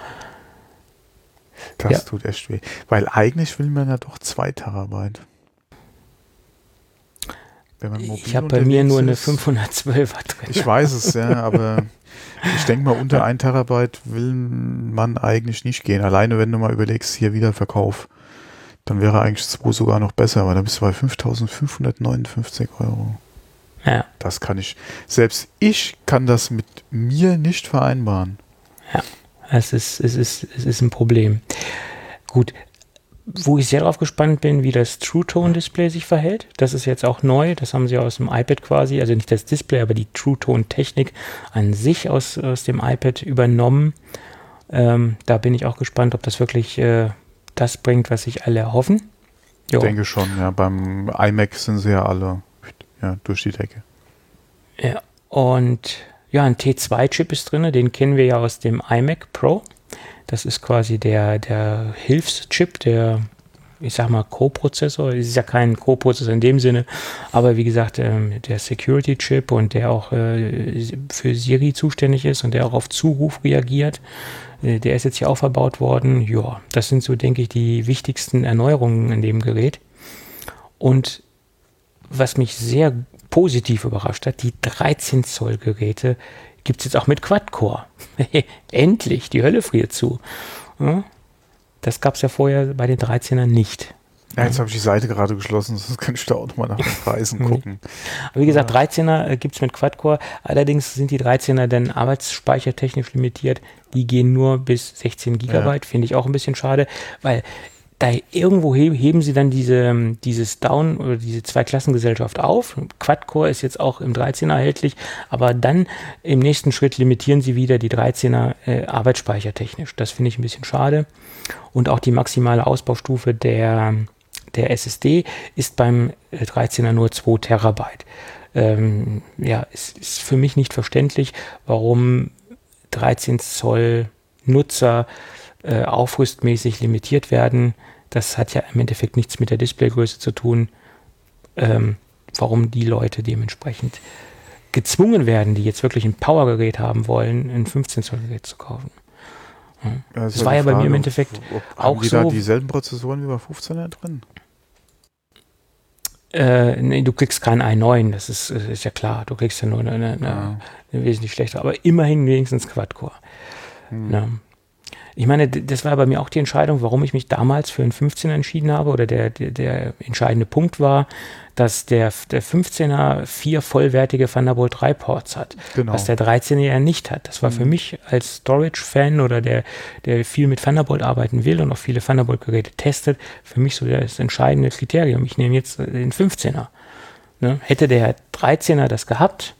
Das ja. tut echt weh. Weil eigentlich will man ja doch zwei Terabyte. wenn man mobil Ich habe bei mir nur eine ist. fünfhundertzwölfer drin. Ich weiß es, ja, aber ich denke mal, unter ein Terabyte will man eigentlich nicht gehen. Alleine, wenn du mal überlegst, hier wieder Verkauf, dann wäre eigentlich zwei sogar noch besser, aber dann bist du bei fünftausendfünfhundertneunundfünfzig Euro. Ja. Das kann ich, selbst ich kann das mit mir nicht vereinbaren. Ja, es ist, es ist, es ist ein Problem. Gut, wo ich sehr drauf gespannt bin, wie das True Tone Display sich verhält. Das ist jetzt auch neu, das haben sie aus dem iPad quasi, also nicht das Display, aber die True Tone Technik an sich aus, aus dem iPad übernommen. Ähm, da bin ich auch gespannt, ob das wirklich äh, das bringt, was sich alle erhoffen. Ich denke schon, ja. Beim iMac sind sie ja alle ja, durch die Decke. Ja, und ja, ein T zwei Chip ist drin, den kennen wir ja aus dem iMac Pro. Das ist quasi der, der Hilfschip, der, ich sag mal, Co-Prozessor. Es ist ja kein Co-Prozessor in dem Sinne, aber wie gesagt, ähm, der Security-Chip und der auch äh, für Siri zuständig ist und der auch auf Zuruf reagiert. Äh, der ist jetzt hier auch verbaut worden. Ja, das sind so, denke ich, die wichtigsten Erneuerungen in dem Gerät. Und was mich sehr positiv überrascht hat, die dreizehn Zoll Geräte gibt es jetzt auch mit Quad-Core. Endlich, die Hölle friert zu. Ja, das gab es ja vorher bei den dreizehner nicht. Ja, jetzt habe ich die Seite gerade geschlossen, sonst kann ich da auch nochmal nach den Preisen gucken. Aber wie gesagt, dreizehner äh, gibt es mit Quad-Core. Allerdings sind die dreizehner dann arbeitsspeichertechnisch limitiert. Die gehen nur bis sechzehn Gigabyte. Ja. Finde ich auch ein bisschen schade, weil da irgendwo heben sie dann diese, dieses Down- oder diese Zweiklassengesellschaft auf. Quad-Core ist jetzt auch im dreizehner erhältlich, aber dann im nächsten Schritt limitieren sie wieder die dreizehner äh, arbeitsspeichertechnisch. Das finde ich ein bisschen schade. Und auch die maximale Ausbaustufe der, der S S D ist beim dreizehner nur zwei Terabyte. Ähm, ja, es ist für mich nicht verständlich, warum dreizehn Zoll Nutzer äh, aufrüstmäßig limitiert werden. Das hat ja im Endeffekt nichts mit der Displaygröße zu tun. Ähm, warum die Leute dementsprechend gezwungen werden, die jetzt wirklich ein Powergerät haben wollen, ein fünfzehn Zoll Gerät zu kaufen. Ja. Ja, das, das war ja Frage, bei mir im Endeffekt ob, ob auch haben die so. Da dieselben Prozessoren wie bei fünfzehner drin? Äh, nee, du kriegst keinen i neun, das ist, ist ja klar. Du kriegst ja nur eine, eine, eine, ja. eine wesentlich schlechtere, aber immerhin wenigstens Quad-Core. Hm. Ja. Ich meine, das war bei mir auch die Entscheidung, warum ich mich damals für einen fünfzehner entschieden habe, oder der, der, der entscheidende Punkt war, dass der, der fünfzehner vier vollwertige Thunderbolt drei Ports hat, genau. Was der dreizehner ja nicht hat. Das war mhm. für mich als Storage-Fan oder der, der viel mit Thunderbolt arbeiten will und auch viele Thunderbolt-Geräte testet, für mich so das entscheidende Kriterium. Ich nehme jetzt den fünfzehner. Ne? Hätte der dreizehner das gehabt,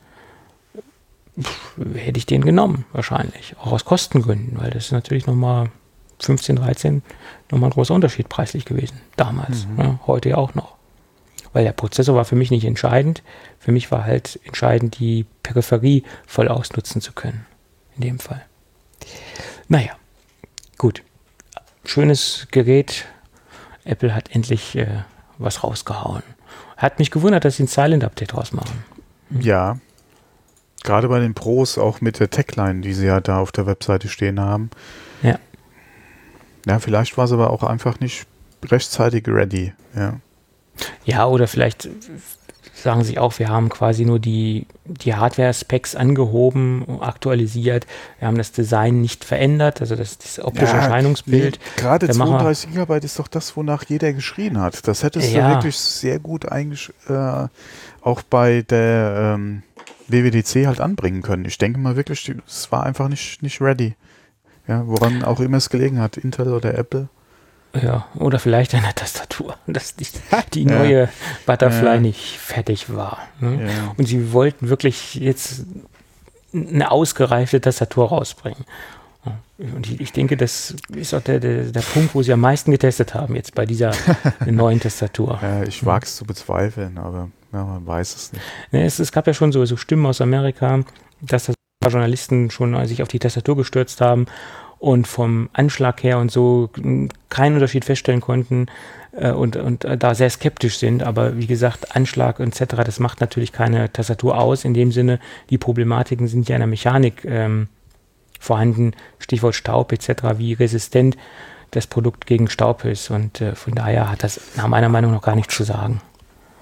Pff, hätte ich den genommen, wahrscheinlich. Auch aus Kostengründen, weil das ist natürlich nochmal fünfzehn, dreizehn nochmal ein großer Unterschied preislich gewesen. Damals. Mhm. Ja, heute ja auch noch. Weil der Prozessor war für mich nicht entscheidend. Für mich war halt entscheidend, die Peripherie voll ausnutzen zu können. In dem Fall. Naja, gut. Schönes Gerät. Apple hat endlich äh, was rausgehauen. Hat mich gewundert, dass sie ein Silent-Update rausmachen. Mhm. Ja. Gerade bei den Pros, auch mit der Techline, die sie ja da auf der Webseite stehen haben. Ja. Ja, vielleicht war es aber auch einfach nicht rechtzeitig ready. Ja, ja, oder vielleicht sagen sie auch, wir haben quasi nur die, die Hardware-Specs angehoben, aktualisiert. Wir haben das Design nicht verändert, also das, das optische ja, Erscheinungsbild. Nee, gerade zweiunddreißig Gigabyte ist doch das, wonach jeder geschrien hat. Das hättest ja. du wirklich sehr gut eigentlich äh, auch bei der ähm, W W D C halt anbringen können. Ich denke mal wirklich, es war einfach nicht, nicht ready. Ja, woran auch immer es gelegen hat, Intel oder Apple. Ja, oder vielleicht an der Tastatur, dass die, die neue ja. Butterfly ja. nicht fertig war. Ne? Ja. Und sie wollten wirklich jetzt eine ausgereifte Tastatur rausbringen. Und ich, ich denke, das ist auch der, der, der Punkt, wo sie am meisten getestet haben, jetzt bei dieser neuen Tastatur. Ja, ich wage es zu bezweifeln, aber ja, man weiß es nicht. Ne, es, es gab ja schon so, so Stimmen aus Amerika, dass das Journalisten schon sich auf die Tastatur gestürzt haben und vom Anschlag her und so keinen Unterschied feststellen konnten äh, und, und äh, da sehr skeptisch sind. Aber wie gesagt, Anschlag et cetera, das macht natürlich keine Tastatur aus. In dem Sinne, die Problematiken sind ja in der Mechanik ähm, vorhanden, Stichwort Staub et cetera, wie resistent das Produkt gegen Staub ist. Und äh, von daher hat das nach meiner Meinung noch gar nichts zu sagen.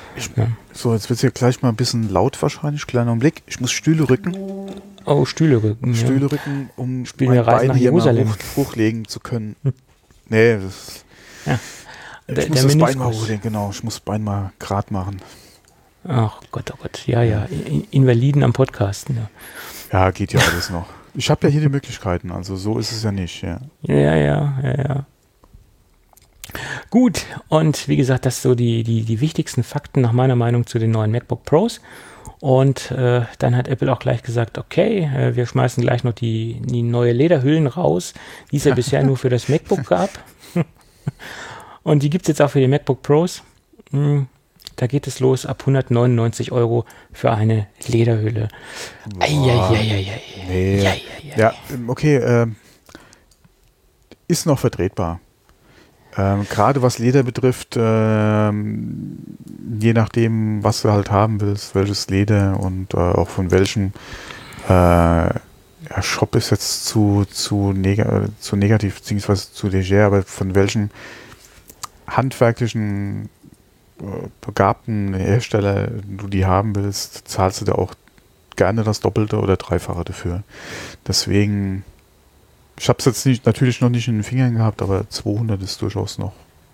Ich, ja. So, jetzt wird es ja gleich mal ein bisschen laut wahrscheinlich. Kleiner Blick. Ich muss Stühle rücken. Oh, Stühle rücken. Stühle ja. rücken, um Spielen wir Reisen nach Jerusalem hoch, hochlegen zu können. Hm. Nee, das, ja. ich der, muss der das Meniskus. Bein mal hochlegen, genau. Ich muss das Bein mal gerade machen. Ach Gott, oh Gott. Ja, ja. Invaliden am Podcasten. Ja, ja geht ja alles noch. Ich habe ja hier die Möglichkeiten, also so ist es ja nicht. Ja, ja, ja, ja. ja. Gut, und wie gesagt, das so die, die, die wichtigsten Fakten nach meiner Meinung zu den neuen MacBook Pros. Und äh, dann hat Apple auch gleich gesagt, okay, äh, wir schmeißen gleich noch die, die neue Lederhüllen raus, die es ja bisher nur für das MacBook gab. Und die gibt es jetzt auch für die MacBook Pros. Hm, da geht es los ab hundertneunundneunzig Euro für eine Lederhülle. Eieieiei. Nee. Ja, okay, äh, ist noch vertretbar. Ähm, Gerade was Leder betrifft, ähm, je nachdem, was du halt haben willst, welches Leder und äh, auch von welchem äh, ja, Shop ist jetzt zu, zu, neg zu negativ beziehungsweise zu leger, aber von welchem handwerklichen äh, begabten Hersteller du die haben willst, zahlst du da auch gerne das Doppelte oder Dreifache dafür. Deswegen ich habe es jetzt nicht, natürlich noch nicht in den Fingern gehabt, aber zweihundert ist durchaus noch.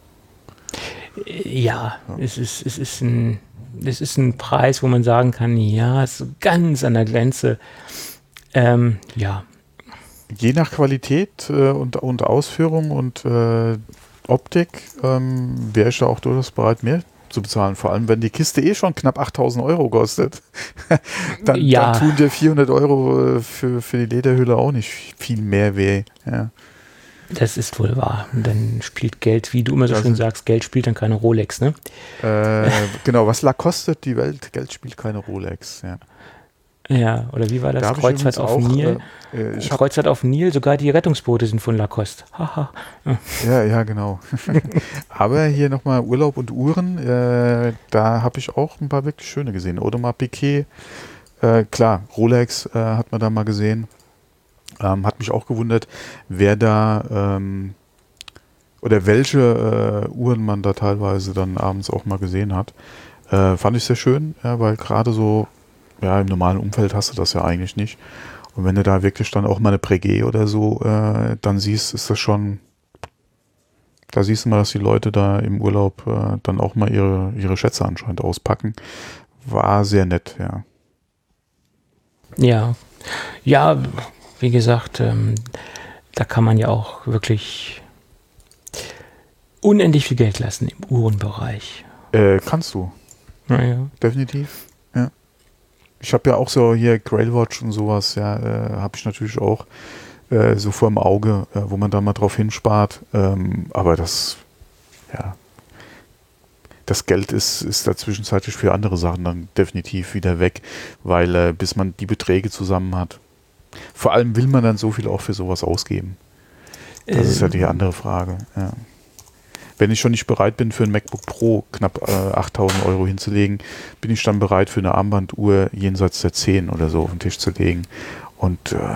Ja, ja. Es, ist, es, ist ein, es ist ein Preis, wo man sagen kann, ja, ist so ganz an der Grenze. Ähm, ja. Je nach Qualität äh, und, und Ausführung und äh, Optik ähm, wäre ich da auch durchaus bereit, mehr zu bezahlen. Vor allem, wenn die Kiste eh schon knapp achttausend Euro kostet, dann, ja. dann tun dir vierhundert Euro für, für die Lederhülle auch nicht viel mehr weh. Ja. Das ist wohl wahr. Und dann spielt Geld, wie du immer so also, schön sagst, Geld spielt dann keine Rolex, ne? Äh, genau, was kostet die Welt? Geld spielt keine Rolex, ja. Ja, oder wie war das? Da Kreuzfahrt auf auch, Nil. Äh, ich Kreuzfahrt auf Nil, sogar die Rettungsboote sind von Lacoste. Haha. ja, ja, genau. Aber hier nochmal Urlaub und Uhren, äh, da habe ich auch ein paar wirklich schöne gesehen. Audemars Piguet, äh, klar, Rolex äh, hat man da mal gesehen. Ähm, hat mich auch gewundert, wer da ähm, oder welche äh, Uhren man da teilweise dann abends auch mal gesehen hat. Äh, fand ich sehr schön, ja, weil gerade so ja, im normalen Umfeld hast du das ja eigentlich nicht. Und wenn du da wirklich dann auch mal eine Breguet oder so äh, dann siehst, ist das schon, da siehst du mal, dass die Leute da im Urlaub äh, dann auch mal ihre, ihre Schätze anscheinend auspacken. War sehr nett, ja. Ja, ja, wie gesagt, ähm, da kann man ja auch wirklich unendlich viel Geld lassen im Uhrenbereich. Äh, kannst du. Naja. Definitiv. Ja. Ich habe ja auch so hier Grailwatch und sowas, ja, äh, habe ich natürlich auch äh, so vor dem Auge, äh, wo man da mal drauf hinspart. Ähm, aber das, ja, das Geld ist, ist da zwischenzeitlich für andere Sachen dann definitiv wieder weg, weil äh, bis man die Beträge zusammen hat. Vor allem will man dann so viel auch für sowas ausgeben. Das ähm. ist ja die andere Frage, ja. Wenn ich schon nicht bereit bin, für ein MacBook Pro knapp äh, achttausend Euro hinzulegen, bin ich dann bereit, für eine Armbanduhr jenseits der zehn oder so auf den Tisch zu legen. Und äh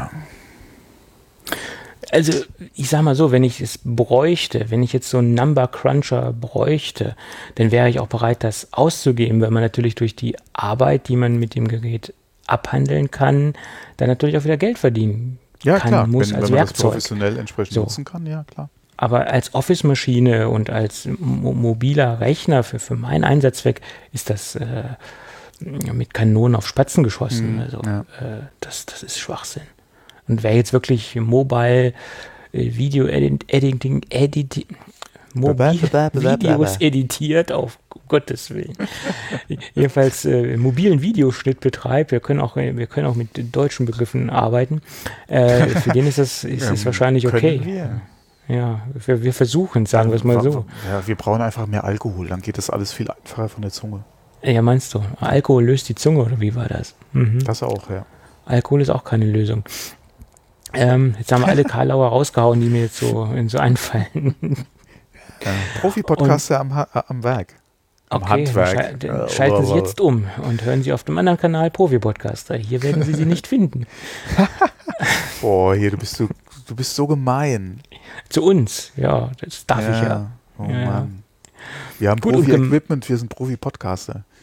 also ich sag mal so, wenn ich es bräuchte, wenn ich jetzt so einen Number Cruncher bräuchte, dann wäre ich auch bereit, das auszugeben, weil man natürlich durch die Arbeit, die man mit dem Gerät abhandeln kann, dann natürlich auch wieder Geld verdienen ja, kann, klar. muss wenn, als wenn man Werkzeug. das professionell entsprechend so. nutzen kann, ja klar. Aber als Office-Maschine und als mo mobiler Rechner für, für meinen Einsatzzweck ist das äh, mit Kanonen auf Spatzen geschossen. Mhm, also ja. äh, das, das ist Schwachsinn. Und wer jetzt wirklich Mobile äh, Video Editing, Edit, Mobil Videos editiert, auf Gottes Willen. Jedenfalls äh, mobilen Videoschnitt betreibt, wir können auch, wir können auch mit deutschen Begriffen arbeiten. Äh, für den ist das ist, ja, ist wahrscheinlich okay. Wir. Ja, wir, wir versuchen, sagen wir es mal so. Ja, wir brauchen einfach mehr Alkohol, dann geht das alles viel einfacher von der Zunge. Ja, meinst du, Alkohol löst die Zunge, oder wie war das? Mhm. Das auch, ja. Alkohol ist auch keine Lösung. Ähm, jetzt haben wir alle Karlauer rausgehauen, die mir jetzt so, so einfallen. Ja, Profi-Podcaster am, am Werk. Am Okay, Handwerk. Dann sche schalten Sie jetzt um und hören Sie auf dem anderen Kanal Profi-Podcaster. Hier werden Sie sie nicht finden. Boah, hier, du bist so, du bist so gemein. Zu uns, ja, das darf ja. ich ja. Oh ja. Mann. Wir haben Profi-Equipment, wir sind Profi-Podcaster.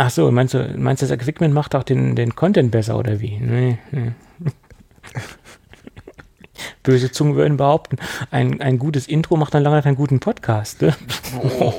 Ach so, meinst du, meinst du, das Equipment macht auch den, den Content besser oder wie? Nee, nee. Böse Zungen würden behaupten, ein, ein gutes Intro macht dann lange einen guten Podcast. Ne? Oh.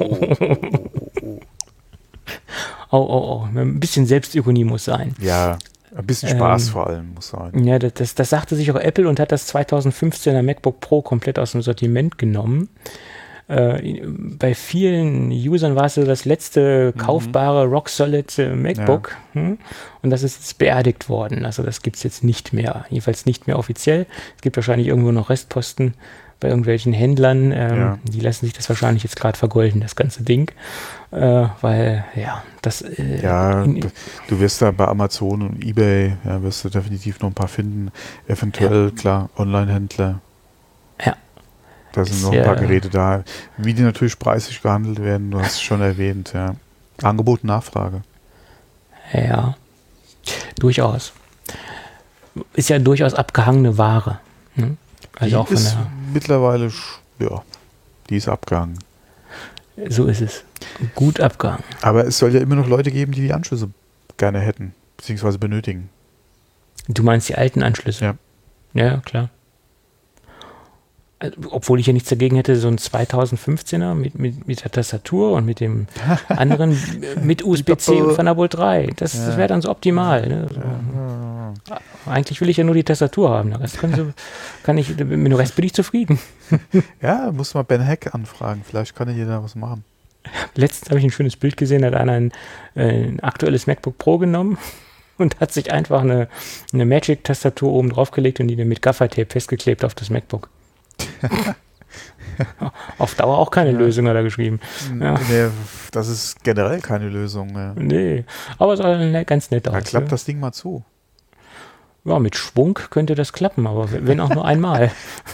oh, oh, oh. Ein bisschen Selbstironie muss sein. Ja, ein bisschen Spaß ähm, vor allem muss sein. Ja, das, das, das sagte sich auch Apple und hat das zweitausendfünfzehner MacBook Pro komplett aus dem Sortiment genommen. Äh, bei vielen Usern war es so das letzte mhm. kaufbare Rock-Solid äh, MacBook ja. hm? und das ist jetzt beerdigt worden. Also das gibt es jetzt nicht mehr, jedenfalls nicht mehr offiziell. Es gibt wahrscheinlich irgendwo noch Restposten bei irgendwelchen Händlern. Ähm, ja. Die lassen sich das wahrscheinlich jetzt gerade vergolden, das ganze Ding. Äh, weil, ja, das... Äh, ja, in, du wirst da bei Amazon und eBay, ja, wirst du definitiv noch ein paar finden. Eventuell, ja. klar, Online-Händler. Ja. Da sind ist, noch ein paar Geräte da, wie die natürlich preislich gehandelt werden, du hast es schon erwähnt, ja. Angebot und Nachfrage. Ja, durchaus. Ist ja durchaus abgehangene Ware. Ne? Also die auch von ist der, mittlerweile, ja, die ist abgehangen. So ist es. Gut abgehangen. Aber es soll ja immer noch Leute geben, die die Anschlüsse gerne hätten, beziehungsweise benötigen. Du meinst die alten Anschlüsse? Ja. Ja, klar. Obwohl ich ja nichts dagegen hätte, so ein zweitausendfünfzehner mit, mit, mit der Tastatur und mit dem anderen mit U S B C und Thunderbolt drei. Das, ja. das wäre dann so optimal. Ne? So. Ja, ja, ja. Eigentlich will ich ja nur die Tastatur haben. Das kann, so, kann ich, mit dem Rest bin ich zufrieden. Ja, muss mal Ben Heck anfragen. Vielleicht kann er hier da was machen. Letztens habe ich ein schönes Bild gesehen, da hat einer ein, ein aktuelles MacBook Pro genommen und hat sich einfach eine, eine Magic-Tastatur oben draufgelegt und die dann mit Gaffer-Tape festgeklebt auf das MacBook. Auf Dauer auch keine ja. Lösung, hat er geschrieben. Ja. Nee, das ist generell keine Lösung. Ja. Nee, aber es sah ganz nett aus. Da klappt ja. das Ding mal zu. Ja, mit Schwung könnte das klappen, aber wenn auch nur einmal.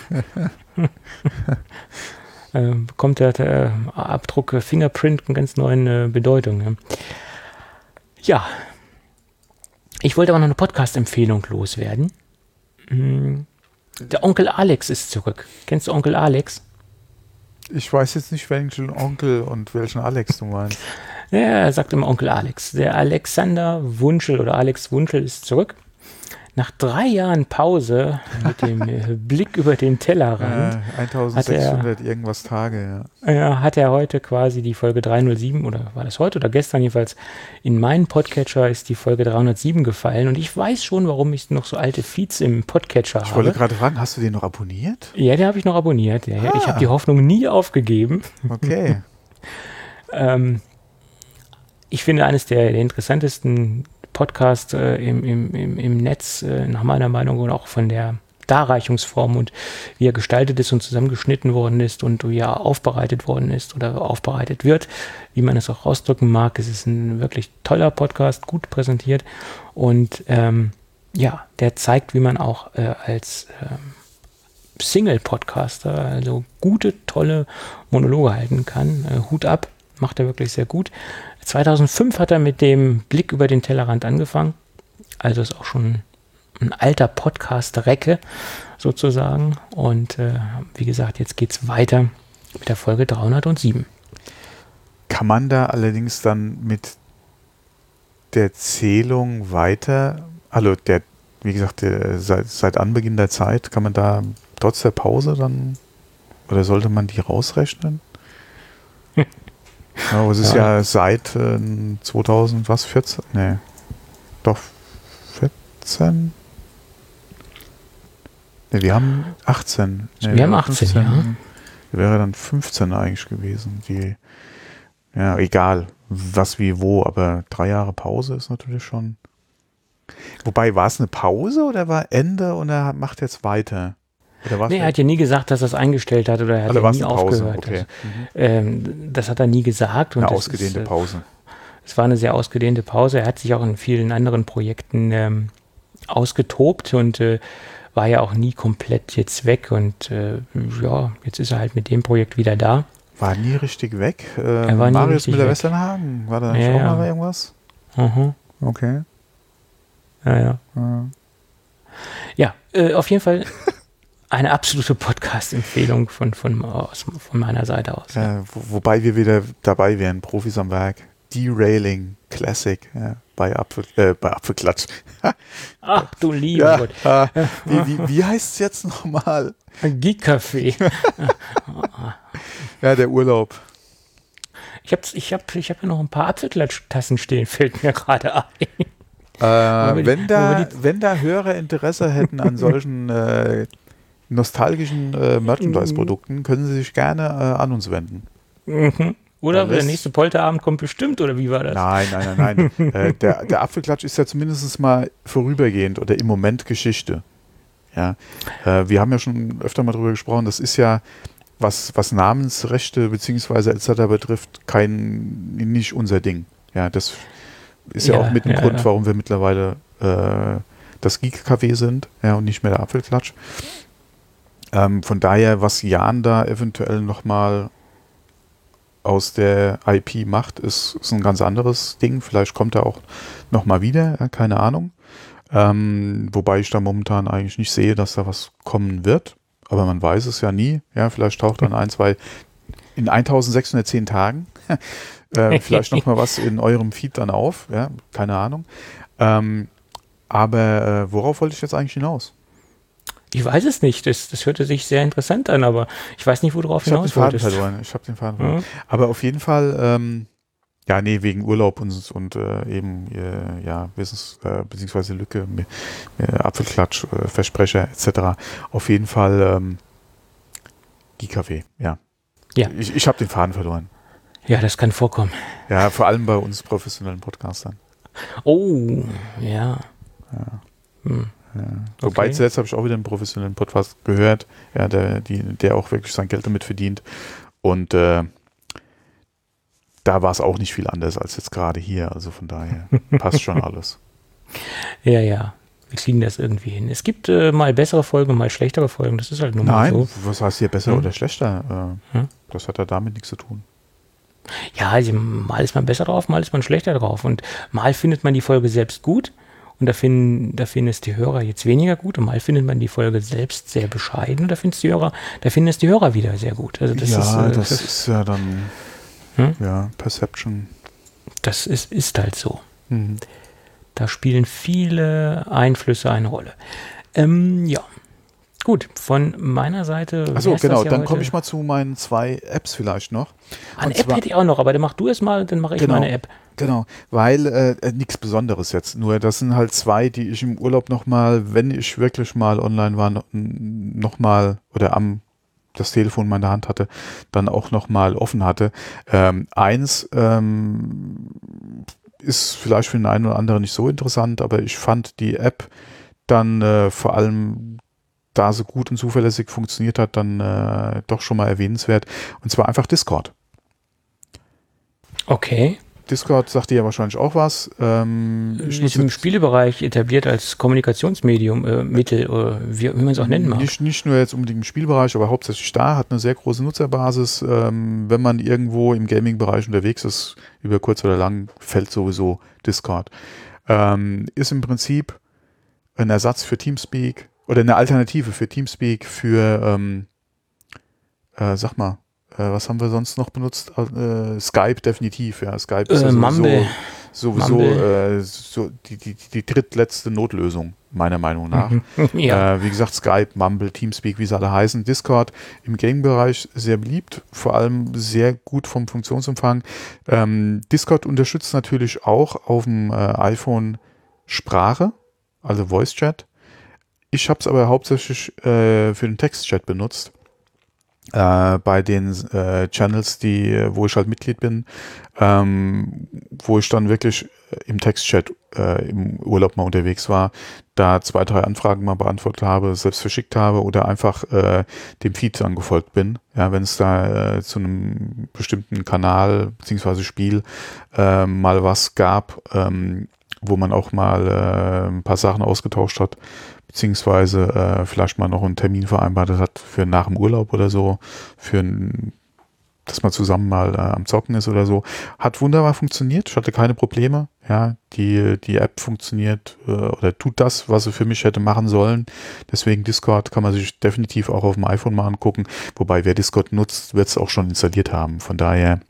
äh, bekommt der, der Abdruck Fingerprint eine ganz neue äh, Bedeutung. Ja. ja. Ich wollte aber noch eine Podcast-Empfehlung loswerden. Hm. Der Onkel Alex ist zurück. Kennst du Onkel Alex? Ich weiß jetzt nicht, welchen Onkel und welchen Alex du meinst. Ja, er sagt immer Onkel Alex. Der Alexander Wunschel oder Alex Wunschel ist zurück. Nach drei Jahren Pause mit dem Blick über den Tellerrand äh, eintausendsechshundert er, irgendwas Tage, ja. Ja, hat er heute quasi die Folge dreihundertsieben, oder war das heute oder gestern jedenfalls, in meinen Podcatcher ist die Folge dreihundertsieben gefallen und ich weiß schon, warum ich noch so alte Feeds im Podcatcher ich habe. Ich wollte gerade fragen, hast du den noch abonniert? Ja, den habe ich noch abonniert. Ja, ah. Ich habe die Hoffnung nie aufgegeben. Okay. ähm, ich finde, eines der, der interessantesten Podcast äh, im, im, im, im Netz, äh, nach meiner Meinung, und auch von der Darreichungsform und wie er gestaltet ist und zusammengeschnitten worden ist und wie er aufbereitet worden ist oder aufbereitet wird, wie man es auch ausdrücken mag. Es ist ein wirklich toller Podcast, gut präsentiert und ähm, ja, der zeigt, wie man auch äh, als ähm, Single-Podcaster also gute, tolle Monologe halten kann. Äh, Hut ab, macht er wirklich sehr gut. zweitausendfünf hat er mit dem Blick über den Tellerrand angefangen. Also ist auch schon ein alter Podcast-Recke sozusagen. Und äh, wie gesagt, jetzt geht es weiter mit der Folge dreihundertsieben. Kann man da allerdings dann mit der Zählung weiter, also der, wie gesagt, der, seit, seit Anbeginn der Zeit, kann man da trotz der Pause dann, oder sollte man die rausrechnen? Ja, aber es ist ja, ja seit äh, zweitausend, was, vierzehn? Nee, doch, vierzehn? Nee, wir haben achtzehn. Nee, wir haben achtzehn, fünfzehn, ja. Wäre dann fünfzehn eigentlich gewesen. Die, ja, egal, was wie wo, aber drei Jahre Pause ist natürlich schon. Wobei, war es eine Pause oder war Ende und er macht jetzt weiter? Nee, er hat ja nie gesagt, dass er es eingestellt hat oder er hat also ja nie Pause. aufgehört. Okay. Also, mhm. ähm, das hat er nie gesagt. Und eine das ausgedehnte ist, Pause. Es war eine sehr ausgedehnte Pause. Er hat sich auch in vielen anderen Projekten ähm, ausgetobt und äh, war ja auch nie komplett jetzt weg. Und äh, ja, jetzt ist er halt mit dem Projekt wieder da. War nie richtig weg. Ähm, er war Marius Müller-Westernhagen, war da nicht ja, auch ja. mal irgendwas? Mhm. Okay. Ja, ja. Ja, ja äh, auf jeden Fall eine absolute Podcast-Empfehlung von, von, aus, von meiner Seite aus. Ja. Äh, wo, wobei wir wieder dabei wären, Profis am Werk. Derailing Classic ja, bei, Apfel, äh, bei Apfelklatsch. Ach du lieber ja, Gott. Äh, wie wie, wie heißt es jetzt nochmal? Geek-Café. Ja, der Urlaub. Ich habe ich hab, ich hab ja noch ein paar Apfelklatsch-Tassen stehen, fällt mir gerade ein. Äh, die, wenn, da, die, wenn da Hörer Interesse hätten an solchen äh, nostalgischen äh, Merchandise-Produkten, können sie sich gerne äh, an uns wenden. Mhm. Oder Dann der lässt- nächste Polterabend kommt bestimmt, oder wie war das? Nein, nein, nein, nein. äh, der, der Apfelklatsch ist ja zumindest mal vorübergehend oder im Moment Geschichte. Ja, äh, wir haben ja schon öfter mal drüber gesprochen, das ist ja, was, was Namensrechte beziehungsweise et cetera betrifft, kein, nicht unser Ding. Ja, das ist ja, Ja, auch mit dem ja, Grund, ja. warum wir mittlerweile äh, das Geek-Café sind, ja, und nicht mehr der Apfelklatsch. Ähm, von daher, was Jan da eventuell nochmal aus der I P macht, ist, ist ein ganz anderes Ding. Vielleicht kommt er auch nochmal wieder, ja, keine Ahnung. Ähm, wobei ich da momentan eigentlich nicht sehe, dass da was kommen wird. Aber man weiß es ja nie. Ja, vielleicht taucht dann ein, zwei in eintausendsechshundertzehn Tagen äh, vielleicht nochmal was in eurem Feed dann auf. Ja, keine Ahnung. Ähm, aber äh, worauf wollte ich jetzt eigentlich hinaus? Ich weiß es nicht. Das, das hörte sich sehr interessant an, aber ich weiß nicht, wo du drauf Ich habe den hinaus Faden wolltest. verloren. Ich habe den Faden verloren. Mhm. Aber auf jeden Fall, ähm, ja, nee, wegen Urlaub und, und äh, eben, äh, ja, Wissens, äh, beziehungsweise Lücke, äh, Apfelklatsch, äh, Versprecher et cetera. Auf jeden Fall ähm, Geek-Café, ja. Ja. Ich, ich habe den Faden verloren. Ja, das kann vorkommen. Ja, vor allem bei uns professionellen Podcastern. Oh, ja. Hm. Ja. Wobei Okay. zuletzt habe ich auch wieder einen professionellen Podcast gehört, ja, der, die, der auch wirklich sein Geld damit verdient. Und äh, da war es auch nicht viel anders als jetzt gerade hier. Also von daher passt schon alles. Ja, ja. Wir kriegen das irgendwie hin. Es gibt äh, mal bessere Folgen, mal schlechtere Folgen. Das ist halt nun mal Nein, so. was heißt hier besser Hm. oder schlechter? Äh, Hm. Das hat ja damit nichts zu tun. Ja, also mal ist man besser drauf, mal ist man schlechter drauf. Und mal findet man die Folge selbst gut. Und da finden, da finden es die Hörer jetzt weniger gut. Und mal findet man die Folge selbst sehr bescheiden. Und da finden es die Hörer, da finden es die Hörer wieder sehr gut. Also das ja, ist, äh, das das, ist ja dann Hm? ja, Perception. das ist, ist halt so. Mhm. Da spielen viele Einflüsse eine Rolle. Ähm, ja. Gut, von meiner Seite. Achso, wär's das genau, ja dann heute. komme ich mal zu meinen zwei Apps vielleicht noch. Eine Und App zwar- hätte ich auch noch, aber dann mach du es mal, dann mache ich Genau. meine App. Genau, weil äh, äh, nichts Besonderes jetzt. Nur das sind halt zwei, die ich im Urlaub nochmal, wenn ich wirklich mal online war, noch, noch mal oder am das Telefon in meiner Hand hatte, dann auch nochmal offen hatte. Ähm, eins ähm, ist vielleicht für den einen oder anderen nicht so interessant, aber ich fand die App dann äh, vor allem, da sie gut und zuverlässig funktioniert hat, dann äh, doch schon mal erwähnenswert. Und zwar einfach Discord. Okay. Discord sagt dir ja wahrscheinlich auch was. Ähm, ich Ist nutze im Spielebereich etabliert als Kommunikationsmedium, äh, Mittel, äh, wie, wie man es auch nennen mag. Nicht, nicht nur jetzt unbedingt im Spielbereich, aber hauptsächlich da, hat eine sehr große Nutzerbasis. Ähm, wenn man irgendwo im Gaming-Bereich unterwegs ist, über kurz oder lang, fällt sowieso Discord. Ähm, ist im Prinzip ein Ersatz für Teamspeak oder eine Alternative für Teamspeak für, ähm, äh, sag mal, äh, was haben wir sonst noch benutzt? Äh, Skype definitiv, ja. Skype ist Äh, ja sowieso, Mumble. sowieso Mumble. äh, so die, die, die drittletzte Notlösung, meiner Meinung nach. Ja. Äh, wie gesagt, Skype, Mumble, Teamspeak, wie sie alle heißen. Discord im Game-Bereich sehr beliebt, vor allem sehr gut vom Funktionsumfang. Ähm, Discord unterstützt natürlich auch auf dem äh, iPhone Sprache, also Voice Chat. Ich habe es aber hauptsächlich äh, für den Textchat benutzt. Äh, bei den äh, Channels, die, wo ich halt Mitglied bin, ähm, wo ich dann wirklich im Textchat äh, im Urlaub mal unterwegs war, da zwei, drei Anfragen mal beantwortet habe, selbst verschickt habe oder einfach äh, dem Feed dann gefolgt bin. Ja, wenn es da äh, zu einem bestimmten Kanal beziehungsweise Spiel äh, mal was gab, ähm, wo man auch mal äh, ein paar Sachen ausgetauscht hat, beziehungsweise äh, vielleicht mal noch einen Termin vereinbart hat für nach dem Urlaub oder so, für ein, dass man zusammen mal äh, am Zocken ist oder so. Hat wunderbar funktioniert, ich hatte keine Probleme. Ja, die, die App funktioniert äh, oder tut das, was sie für mich hätte machen sollen. Deswegen Discord kann man sich definitiv auch auf dem iPhone mal angucken. Wobei, wer Discord nutzt, wird es auch schon installiert haben. Von daher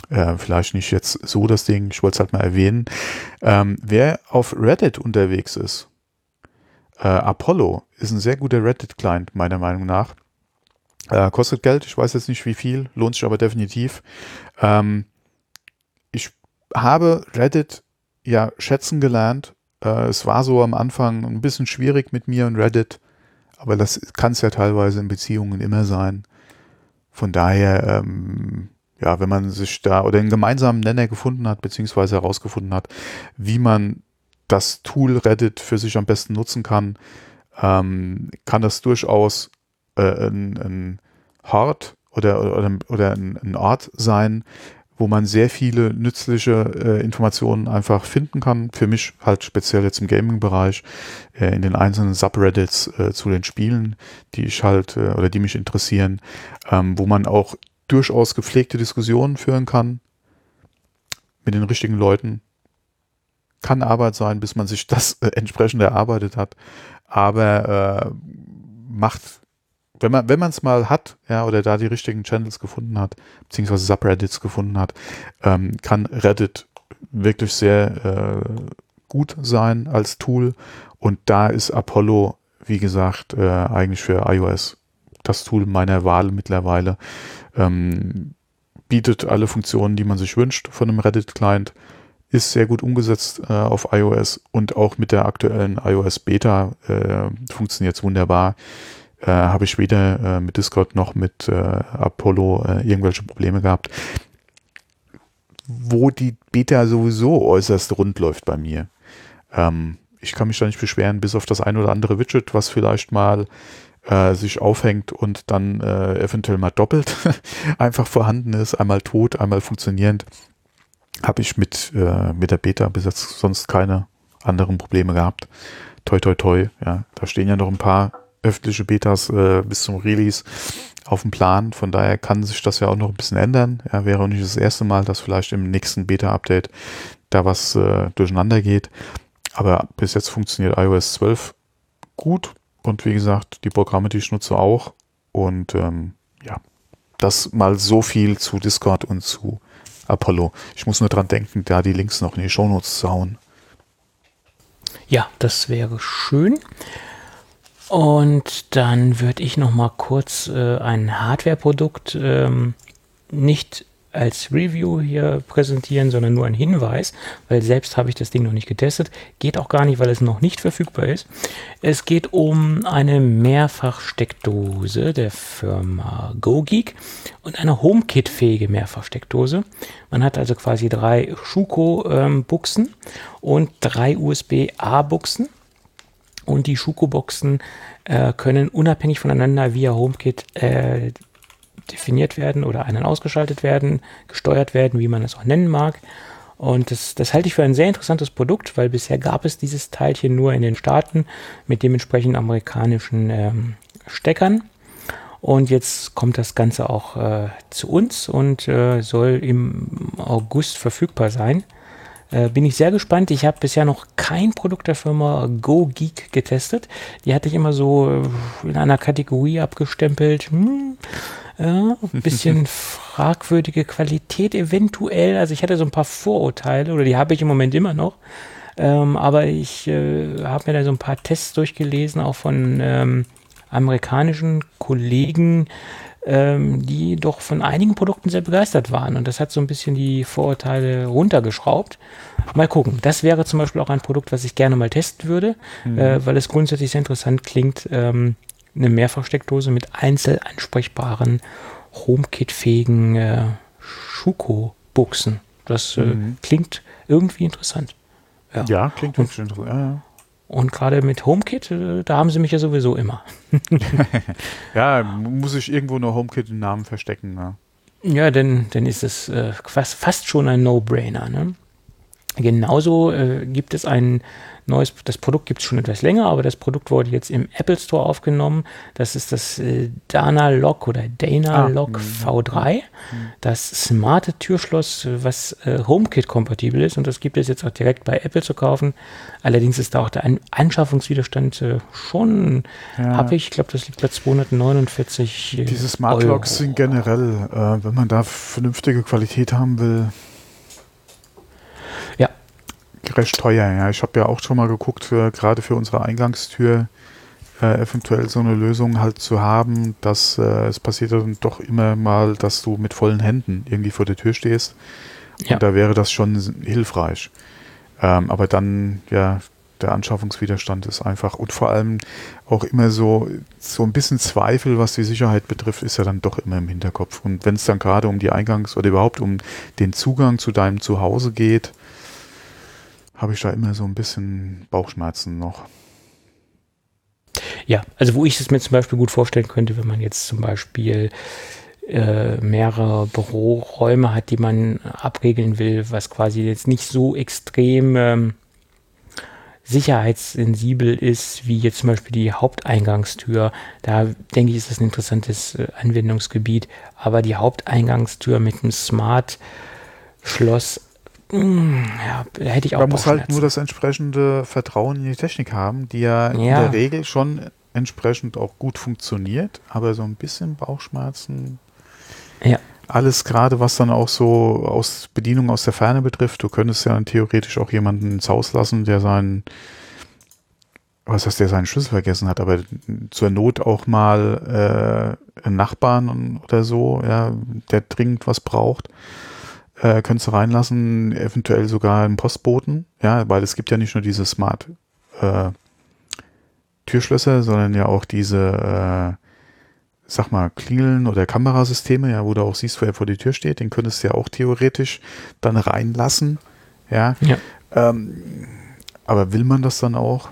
Äh, vielleicht nicht jetzt so das Ding, ich wollte es halt mal erwähnen. Ähm, wer auf Reddit unterwegs ist, äh, Apollo ist ein sehr guter Reddit-Client, meiner Meinung nach. Äh, kostet Geld, ich weiß jetzt nicht wie viel, lohnt sich aber definitiv. Ähm, ich habe Reddit ja schätzen gelernt. Äh, es war so am Anfang ein bisschen schwierig mit mir und Reddit, aber das kann es ja teilweise in Beziehungen immer sein. Von daher, ähm, ja, wenn man sich da oder einen gemeinsamen Nenner gefunden hat, beziehungsweise herausgefunden hat, wie man das Tool Reddit für sich am besten nutzen kann, ähm, kann das durchaus äh, ein, ein Hort oder, oder, oder ein, ein Ort sein, wo man sehr viele nützliche äh, Informationen einfach finden kann. Für mich halt speziell jetzt im Gaming-Bereich, äh, in den einzelnen Subreddits äh, zu den Spielen, die ich halt äh, oder die mich interessieren, ähm, wo man auch durchaus gepflegte Diskussionen führen kann mit den richtigen Leuten. Kann Arbeit sein, bis man sich das äh, entsprechend erarbeitet hat, aber äh, macht, wenn man wenn man es mal hat, ja, oder da die richtigen Channels gefunden hat, beziehungsweise Subreddits gefunden hat, ähm, kann Reddit wirklich sehr äh, gut sein als Tool, und da ist Apollo, wie gesagt, äh, eigentlich für iOS das Tool meiner Wahl mittlerweile. Ähm, bietet alle Funktionen, die man sich wünscht von einem Reddit-Client, ist sehr gut umgesetzt äh, auf iOS, und auch mit der aktuellen iOS-Beta äh, funktioniert es wunderbar. Äh, habe ich weder äh, mit Discord noch mit äh, Apollo äh, irgendwelche Probleme gehabt. Wo die Beta sowieso äußerst rund läuft bei mir. Ähm, ich kann mich da nicht beschweren, bis auf das ein oder andere Widget, was vielleicht mal äh, sich aufhängt und dann äh, eventuell mal doppelt einfach vorhanden ist, einmal tot, einmal funktionierend, habe ich mit, äh, mit der Beta bis jetzt sonst keine anderen Probleme gehabt. Toi, toi, toi. Ja, da stehen ja noch ein paar öffentliche Betas äh, bis zum Release auf dem Plan. Von daher kann sich das ja auch noch ein bisschen ändern. Ja, wäre auch nicht das erste Mal, dass vielleicht im nächsten Beta-Update da was äh, durcheinander geht. Aber bis jetzt funktioniert iOS zwölf gut. Und wie gesagt, die Programme, die ich nutze, auch. Und ähm, ja, das mal so viel zu Discord und zu Apollo. Ich muss nur dran denken, da die Links noch in die Shownotes zu hauen. Ja, das wäre schön. Und dann würde ich noch mal kurz äh, ein Hardware-Produkt ähm, nicht als Review hier präsentieren, sondern nur ein Hinweis, weil selbst habe ich das Ding noch nicht getestet. Geht auch gar nicht, weil es noch nicht verfügbar ist. Es geht um eine Mehrfachsteckdose der Firma GoGeek und eine HomeKit-fähige Mehrfachsteckdose. Man hat also quasi drei Schuko-Buchsen ähm, und drei U S B-A-Buchsen. Und die Schuko-Boxen äh, können unabhängig voneinander via HomeKit äh, definiert werden oder einen ausgeschaltet werden, gesteuert werden, wie man es auch nennen mag. Und das, das halte ich für ein sehr interessantes Produkt, weil bisher gab es dieses Teilchen nur in den Staaten mit dementsprechend amerikanischen ähm, Steckern. Und jetzt kommt das Ganze auch äh, zu uns und äh, soll im August verfügbar sein. Äh, bin ich sehr gespannt. Ich habe bisher noch kein Produkt der Firma GoGeek getestet. Die hatte ich immer so in einer Kategorie abgestempelt. Hm, ja, ein bisschen fragwürdige Qualität eventuell. Also ich hatte so ein paar Vorurteile, oder die habe ich im Moment immer noch. Ähm, aber ich äh, habe mir da so ein paar Tests durchgelesen, auch von ähm, amerikanischen Kollegen, ähm, die doch von einigen Produkten sehr begeistert waren. Und das hat so ein bisschen die Vorurteile runtergeschraubt. Mal gucken. Das wäre zum Beispiel auch ein Produkt, was ich gerne mal testen würde, mhm. äh, weil es grundsätzlich sehr interessant klingt. Ähm, eine Mehrfachsteckdose mit einzeln ansprechbaren, HomeKit-fähigen äh, Schuko-Buchsen. Das äh, mhm. klingt irgendwie interessant. Ja, ja klingt wirklich interessant. Ja, ja. Und gerade mit HomeKit, äh, da haben sie mich ja sowieso immer. Ja, muss ich irgendwo nur HomeKit im Namen verstecken. Ne? Ja, denn dann ist es äh, fast, fast schon ein No-Brainer. Ne? Genauso äh, gibt es ein neues, das Produkt gibt es schon etwas länger, aber das Produkt wurde jetzt im Apple Store aufgenommen. Das ist das äh, Dana Lock oder Dana Lock ah, V drei. Mhm. Das smarte Türschloss, was äh, HomeKit-kompatibel ist, und das gibt es jetzt auch direkt bei Apple zu kaufen. Allerdings ist da auch der An- Anschaffungswiderstand äh, schon ja. happig. Ich glaube, das liegt bei zweihundertneunundvierzig Euro. Diese Smart Locks sind generell, äh, wenn man da vernünftige Qualität haben will, ja. recht teuer. Ja, ich habe ja auch schon mal geguckt, für, gerade für unsere Eingangstür äh, eventuell so eine Lösung halt zu haben, dass äh, es passiert dann doch immer mal, dass du mit vollen Händen irgendwie vor der Tür stehst. Ja. Und da wäre das schon hilfreich. Ähm, aber dann, ja, der Anschaffungswiderstand ist einfach, und vor allem auch immer so, so ein bisschen Zweifel, was die Sicherheit betrifft, ist ja dann doch immer im Hinterkopf. Und wenn es dann gerade um die Eingangs- oder überhaupt um den Zugang zu deinem Zuhause geht, habe ich da immer so ein bisschen Bauchschmerzen noch. Ja, also wo ich es mir zum Beispiel gut vorstellen könnte, wenn man jetzt zum Beispiel äh, mehrere Büroräume hat, die man abregeln will, was quasi jetzt nicht so extrem ähm, sicherheitssensibel ist, wie jetzt zum Beispiel die Haupteingangstür. Da denke ich, ist das ein interessantes äh, Anwendungsgebiet. Aber die Haupteingangstür mit einem Smart-Schloss, ja, da hätte ich auch Man muss halt Bauchschmerzen. nur das entsprechende Vertrauen in die Technik haben, die ja, ja in der Regel schon entsprechend auch gut funktioniert, aber so ein bisschen Bauchschmerzen. Ja. Alles gerade, was dann auch so aus Bedienung aus der Ferne betrifft. Du könntest ja dann theoretisch auch jemanden ins Haus lassen, der seinen, was heißt, der seinen Schlüssel vergessen hat, aber zur Not auch mal äh, einen Nachbarn oder so, ja, der dringend was braucht. Äh, könntest du reinlassen, eventuell sogar einen Postboten, ja, weil es gibt ja nicht nur diese Smart äh, Türschlösser, sondern ja auch diese, äh, sag mal, Klingeln oder Kamerasysteme, ja, wo du auch siehst, wer vor die Tür steht, den könntest du ja auch theoretisch dann reinlassen, ja. ja. Ähm, aber will man das dann auch?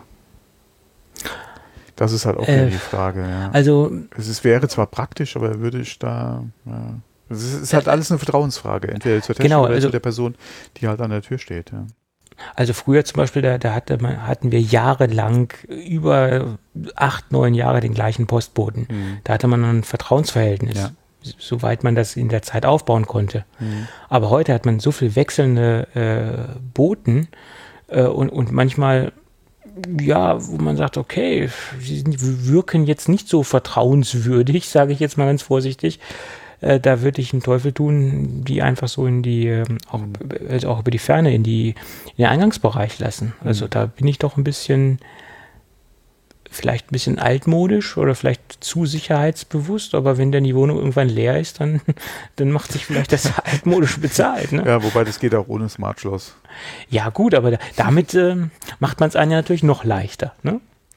Das ist halt auch äh, die Frage, ja. Also, es ist, wäre zwar praktisch, aber würde ich da, ja. Es ist halt alles eine Vertrauensfrage, entweder zur Technik genau, oder also, zu der Person, die halt an der Tür steht. Ja. Also früher zum Beispiel, da, da hatte man, hatten wir jahrelang, über acht, neun Jahre den gleichen Postboten. Mhm. Da hatte man ein Vertrauensverhältnis, ja. soweit man das in der Zeit aufbauen konnte. Mhm. Aber heute hat man so viel wechselnde äh, Boten äh, und, und manchmal, ja, wo man sagt, okay, sie wirken jetzt nicht so vertrauenswürdig, sage ich jetzt mal ganz vorsichtig. Da würde ich einen Teufel tun, die einfach so in die, auch, also auch über die Ferne in, die, in den Eingangsbereich lassen. Also da bin ich doch ein bisschen, vielleicht ein bisschen altmodisch oder vielleicht zu sicherheitsbewusst, aber wenn dann die Wohnung irgendwann leer ist, dann, dann macht sich vielleicht das altmodisch bezahlt. Ne? Ja, wobei das geht auch ohne Smart-Schloss. Ja gut, aber da, damit äh, macht man es einem ja natürlich noch leichter, ne?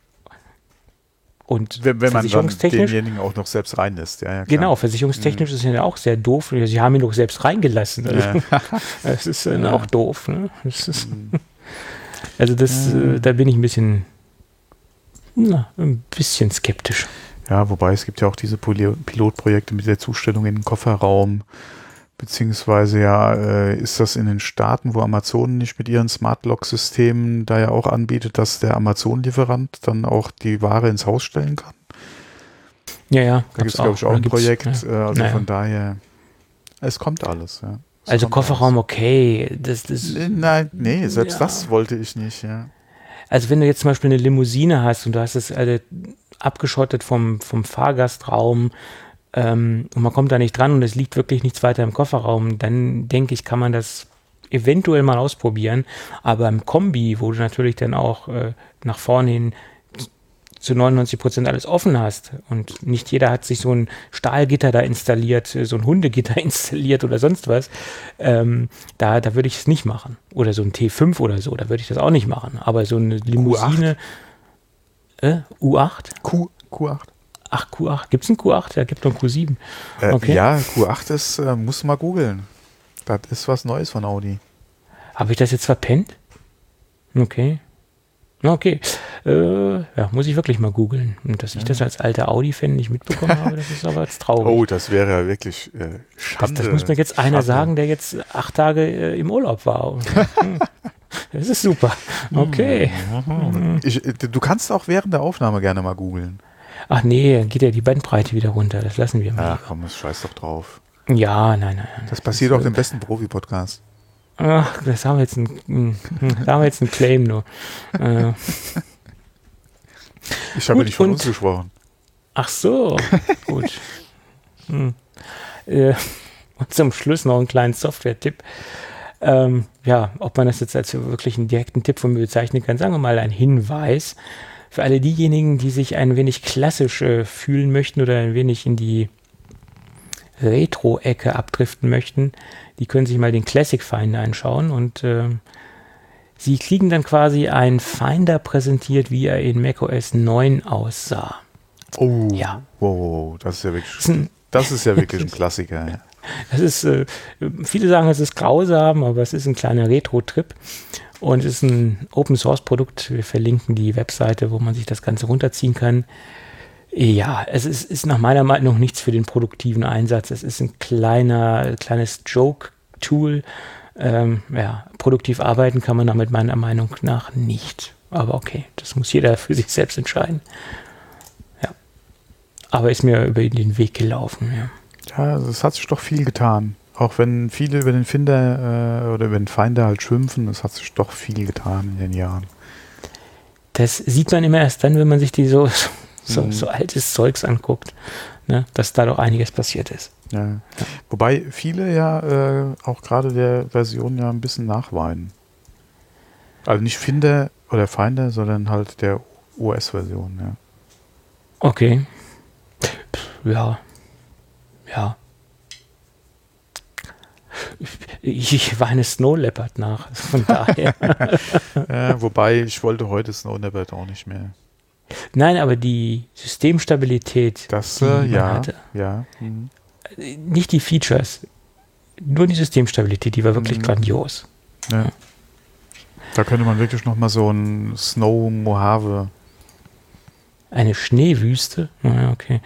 Und wenn, wenn man dann denjenigen auch noch selbst reinlässt. Ja, ja, genau, versicherungstechnisch mhm. ist ja auch sehr doof. Sie haben ihn doch selbst reingelassen. Also, ja. Das ist äh, ja. auch doof. Ne? Das ist, mhm. Also das, mhm. äh, da bin ich ein bisschen, na, ein bisschen skeptisch. Ja, wobei es gibt ja auch diese Pilotprojekte mit der Zustellung in den Kofferraum. Beziehungsweise ja, äh, ist das in den Staaten, wo Amazon nicht mit ihren Smart-Lock-Systemen da ja auch anbietet, dass der Amazon-Lieferant dann auch die Ware ins Haus stellen kann. Ja, ja. Da gibt es, glaube ich, auch ein Projekt. Ja. Also naja. Von daher, es kommt alles. Ja. Es also kommt Kofferraum, alles. Okay. Das, das, Nein, nee, selbst ja. das wollte ich nicht. Ja. Also wenn du jetzt zum Beispiel eine Limousine hast und du hast es also abgeschottet vom, vom Fahrgastraum, und man kommt da nicht dran und es liegt wirklich nichts weiter im Kofferraum, dann denke ich, kann man das eventuell mal ausprobieren. Aber im Kombi, wo du natürlich dann auch äh, nach vorne hin zu neunundneunzig Prozent alles offen hast und nicht jeder hat sich so ein Stahlgitter da installiert, so ein Hundegitter installiert oder sonst was, ähm, da, da würde ich es nicht machen. Oder so ein T fünf oder so, da würde ich das auch nicht machen. Aber so eine Limousine, Q acht? Äh, U acht? Q, Q8. Ach, Q acht. Gibt es einen Q acht? Ja, gibt doch einen Q sieben. Okay. Äh, ja, Q acht ist, äh, musst du mal googeln. Das ist was Neues von Audi. Habe ich das jetzt verpennt? Okay. Okay. Äh, ja, muss ich wirklich mal googeln. Und dass ich ja. das als alter Audi-Fan nicht mitbekommen habe, das ist aber jetzt traurig. Oh, das wäre ja wirklich äh, Schande. Das, das muss mir jetzt einer Schande. sagen, der jetzt acht Tage äh, im Urlaub war. Und, hm. Das ist super. Okay. Ich, du kannst auch während der Aufnahme gerne mal googeln. Ach nee, geht ja die Bandbreite wieder runter. Das lassen wir mal. Ach komm, das scheiß doch drauf. Ja, nein, nein. nein. Das passiert das auch dem besten Profi-Podcast. Ach, das haben wir jetzt ein, da haben wir jetzt einen Claim nur. äh. Ich habe Gut, nicht von und- uns gesprochen. Ach so, gut. Hm. Äh, und zum Schluss noch einen kleinen Software-Tipp. Ähm, ja, ob man das jetzt als wirklich einen direkten Tipp von mir bezeichnen kann, sagen wir mal ein Hinweis für alle diejenigen, die sich ein wenig klassisch äh, fühlen möchten oder ein wenig in die Retro-Ecke abdriften möchten, die können sich mal den Classic Finder anschauen und ähm, sie kriegen dann quasi einen Finder präsentiert, wie er in macOS neun aussah. Oh, Ja. wow, das ist ja wirklich, Das ist ein, das ist ja wirklich ein Klassiker. Ja. das ist, äh, viele sagen, es ist grausam, aber es ist ein kleiner Retro-Trip und es ist ein Open-Source-Produkt. Wir verlinken die Webseite, wo man sich das Ganze runterziehen kann. Ja, es ist, ist nach meiner Meinung nichts für den produktiven Einsatz. Es ist ein kleiner, kleines Joke-Tool. Ähm, ja, produktiv arbeiten kann man damit meiner Meinung nach nicht. Aber okay, das muss jeder für sich selbst entscheiden. Ja, aber ist mir über den Weg gelaufen. Ja. Ja, also es hat sich doch viel getan. Auch wenn viele über den Finder äh, oder über den Finder halt schimpfen, es hat sich doch viel getan in den Jahren. Das sieht man immer erst dann, wenn man sich die so, so, Mhm. so altes Zeugs anguckt, ne? Dass da doch einiges passiert ist. Ja. Wobei viele ja äh, auch gerade der Version ja ein bisschen nachweinen. Also nicht Finder oder Finder, sondern halt der O S-Version, ja. Okay. Pff, ja. Ja. Ich, ich weine Snow Leopard nach. Von daher. äh, wobei, ich wollte heute Snow Leopard auch nicht mehr. Nein, aber die Systemstabilität, Das, die äh, man ja, hatte. ja. Mhm. Nicht die Features, nur die Systemstabilität, die war wirklich Mhm. grandios. Ja. Da könnte man wirklich noch mal so ein Snow Mojave. Eine Schneewüste? Ja, okay.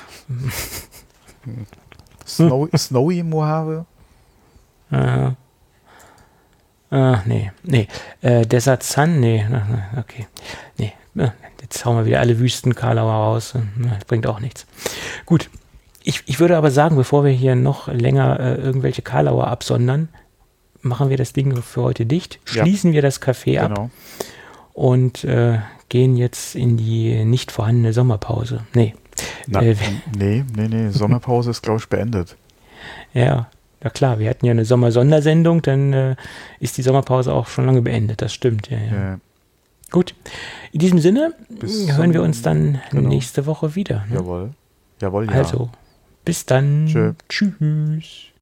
Snow, Snowy Mojave? Äh, äh, nee, nee. Äh, Desert Sun? Nee, okay. Nee, jetzt hauen wir wieder alle Wüsten Karlauer raus. Das bringt auch nichts. Gut. Ich, ich würde aber sagen, bevor wir hier noch länger äh, irgendwelche Karlauer absondern, machen wir das Ding für heute dicht, schließen ja. wir das Café ab Genau. und äh, gehen jetzt in die nicht vorhandene Sommerpause. Nee. Na, äh, nee, nee, nee. Sommerpause ist, glaube ich, beendet. Ja, na klar, wir hatten ja eine Sommersondersendung, dann äh, ist die Sommerpause auch schon lange beendet, das stimmt. Ja, ja. Äh, Gut, in diesem Sinne Bis hören wir zum- uns dann genau. nächste Woche wieder. Ne? jawohl. Jawohl, ja. Also, bis dann. Tschö. Tschüss.